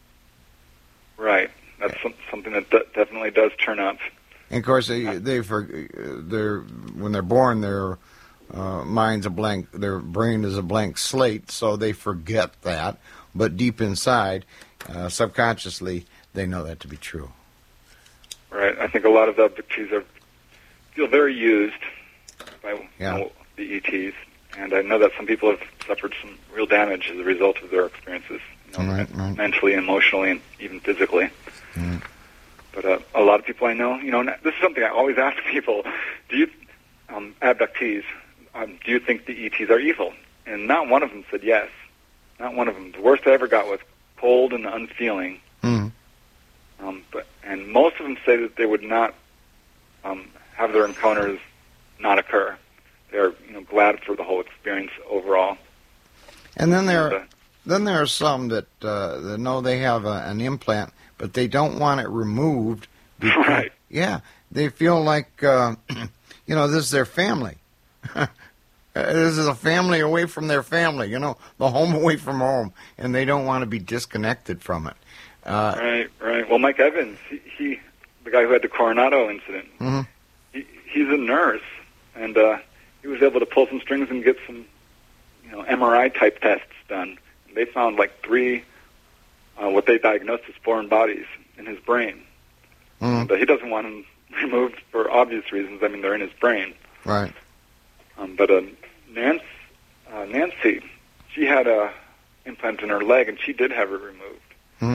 Right. That's some, something that de- definitely does turn up. And of course, they they for they're when they're born, their uh, mind's a blank, their brain is a blank slate, so they forget that. But deep inside, uh, subconsciously, they know that to be true. Right. I think a lot of the abductees are feel very used by Yeah. you know, the E Ts, and I know that some people have suffered some real damage as a result of their experiences, you know, Right, right. mentally, emotionally, and even physically. Mm. But uh, a lot of people I know, you know, and this is something I always ask people: Do you, um, abductees, um, do you think the E Ts are evil? And not one of them said yes. Not one of them. The worst I ever got was cold and unfeeling. Mm. Um, but and most of them say that they would not um, have their encounters not occur. They're you know glad for the whole experience overall. And then there, And, uh, then there are some that, uh, that know they have a, an implant, but they don't want it removed. Because, Right. Yeah, they feel like uh, you know this is their family. This is a family away from their family. You know, the home away from home, and they don't want to be disconnected from it. Uh, Right, right. Well, Mike Evans, he, he the guy who had the Coronado incident, mhm. he, he's a nurse, and uh, he was able to pull some strings and get some, you know, M R I type tests done. And they found like three, uh, what they diagnosed as foreign bodies in his brain. Mhm. And uh, he doesn't want them removed for obvious reasons. I mean, they're in his brain. Right. Um, but uh, Nancy, uh, Nancy, she had a implant in her leg, and she did have it removed. Hmm.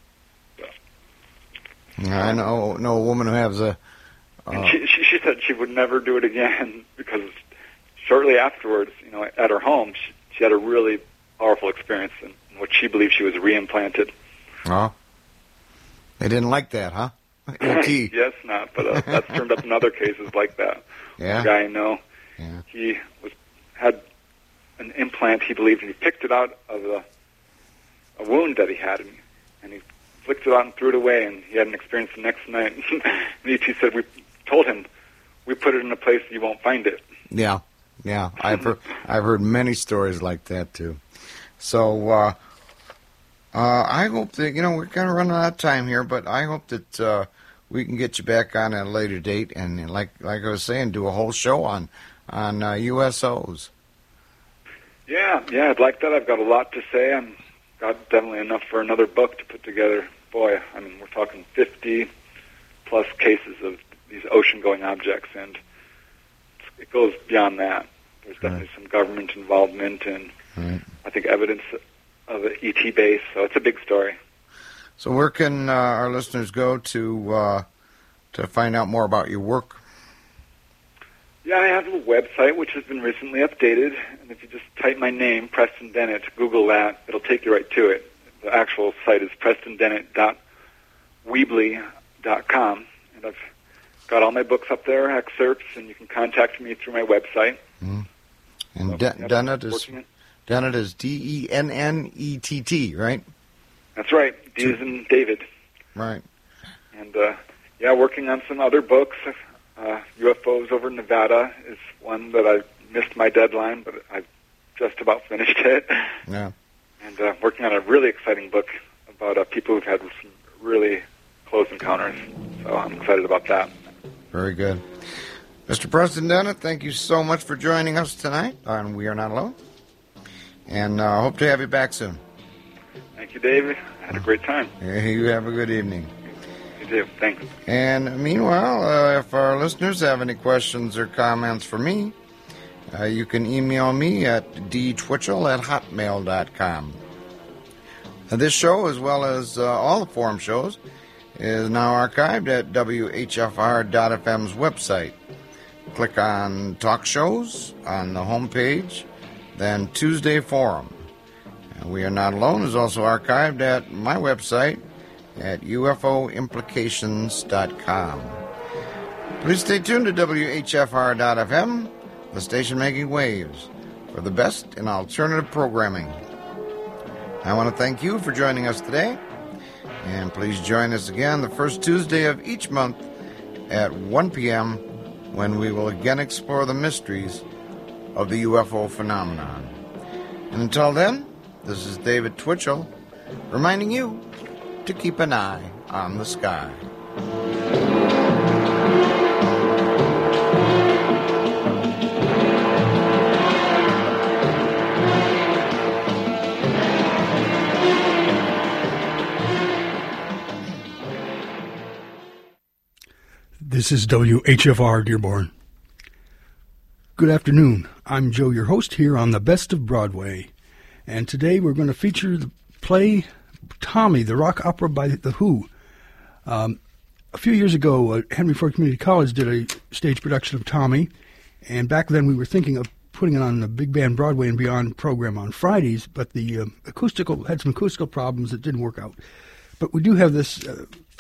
Yeah, I know know a woman who has a. And Uh, she, she she said she would never do it again because shortly afterwards, you know, at her home, she, she had a really powerful experience in, in which she believed she was reimplanted. oh, they didn't like that, huh? E T. Yes, not, but uh, that's turned up in other cases like that. Yeah. One guy I know, Yeah. he was had an implant, he believed, and he picked it out of a, a wound that he had, and, and he flicked it out and threw it away, and he had an experience the next night. And E T said, we told him, we put it in a place you won't find it. Yeah, yeah. I've heard I've heard many stories like that too. So, uh, Uh, I hope that, you know, we're kind of running out of time here, but I hope that uh, we can get you back on at a later date and, like like I was saying, do a whole show on, on uh, U S Os. Yeah, yeah, I'd like that. I've got a lot to say. I've got definitely enough for another book to put together. Boy, I mean, we're talking fifty-plus cases of these ocean-going objects, and it goes beyond that. There's definitely right. some government involvement and right. I think evidence of an E T base, so it's a big story. So where can uh, our listeners go to uh, to find out more about your work? Yeah, I have a website which has been recently updated, and if you just type my name, Preston Dennett, Google that, it'll take you right to it. The actual site is preston dennett dot weebly dot com, and I've got all my books up there, excerpts, and you can contact me through my website. Mm. And so, De- yep, Dennett is Dennett is D E N N E T T, right? That's right. D is in David. Right. And uh, yeah, working on some other books. Uh, U F Os over Nevada is one that I missed my deadline, but I've just about finished it. Yeah. And uh, working on a really exciting book about uh, people who've had some really close encounters. So I'm excited about that. Very good. Mister Preston Dennett, thank you so much for joining us tonight on We Are Not Alone. And I uh, hope to have you back soon. Thank you, David. I had a great time. You have a good evening. You too. Thanks. And meanwhile, uh, if our listeners have any questions or comments for me, uh, you can email me at d twitchell at hotmail dot com. Now, this show, as well as uh, all the forum shows, is now archived at W H F R dot F M's website. Click on Talk Shows on the homepage, then Tuesday Forum. And We Are Not Alone is also archived at my website at U F O implications dot com. Please stay tuned to W H F R dot F M, the station making waves, for the best in alternative programming. I want to thank you for joining us today, and please join us again the first Tuesday of each month at one p.m. when we will again explore the mysteries of the U F O phenomenon. And until then, this is David Twitchell reminding you to keep an eye on the sky. This is W H F R Dearborn. Good afternoon. I'm Joe, your host here on the Best of Broadway. And today we're going to feature the play Tommy, the rock opera by The Who. Um, a few years ago, uh, Henry Ford Community College did a stage production of Tommy. And back then we were thinking of putting it on the Big Band Broadway and Beyond program on Fridays, but the uh, acoustical had some acoustical problems that didn't work out. But we do have this uh,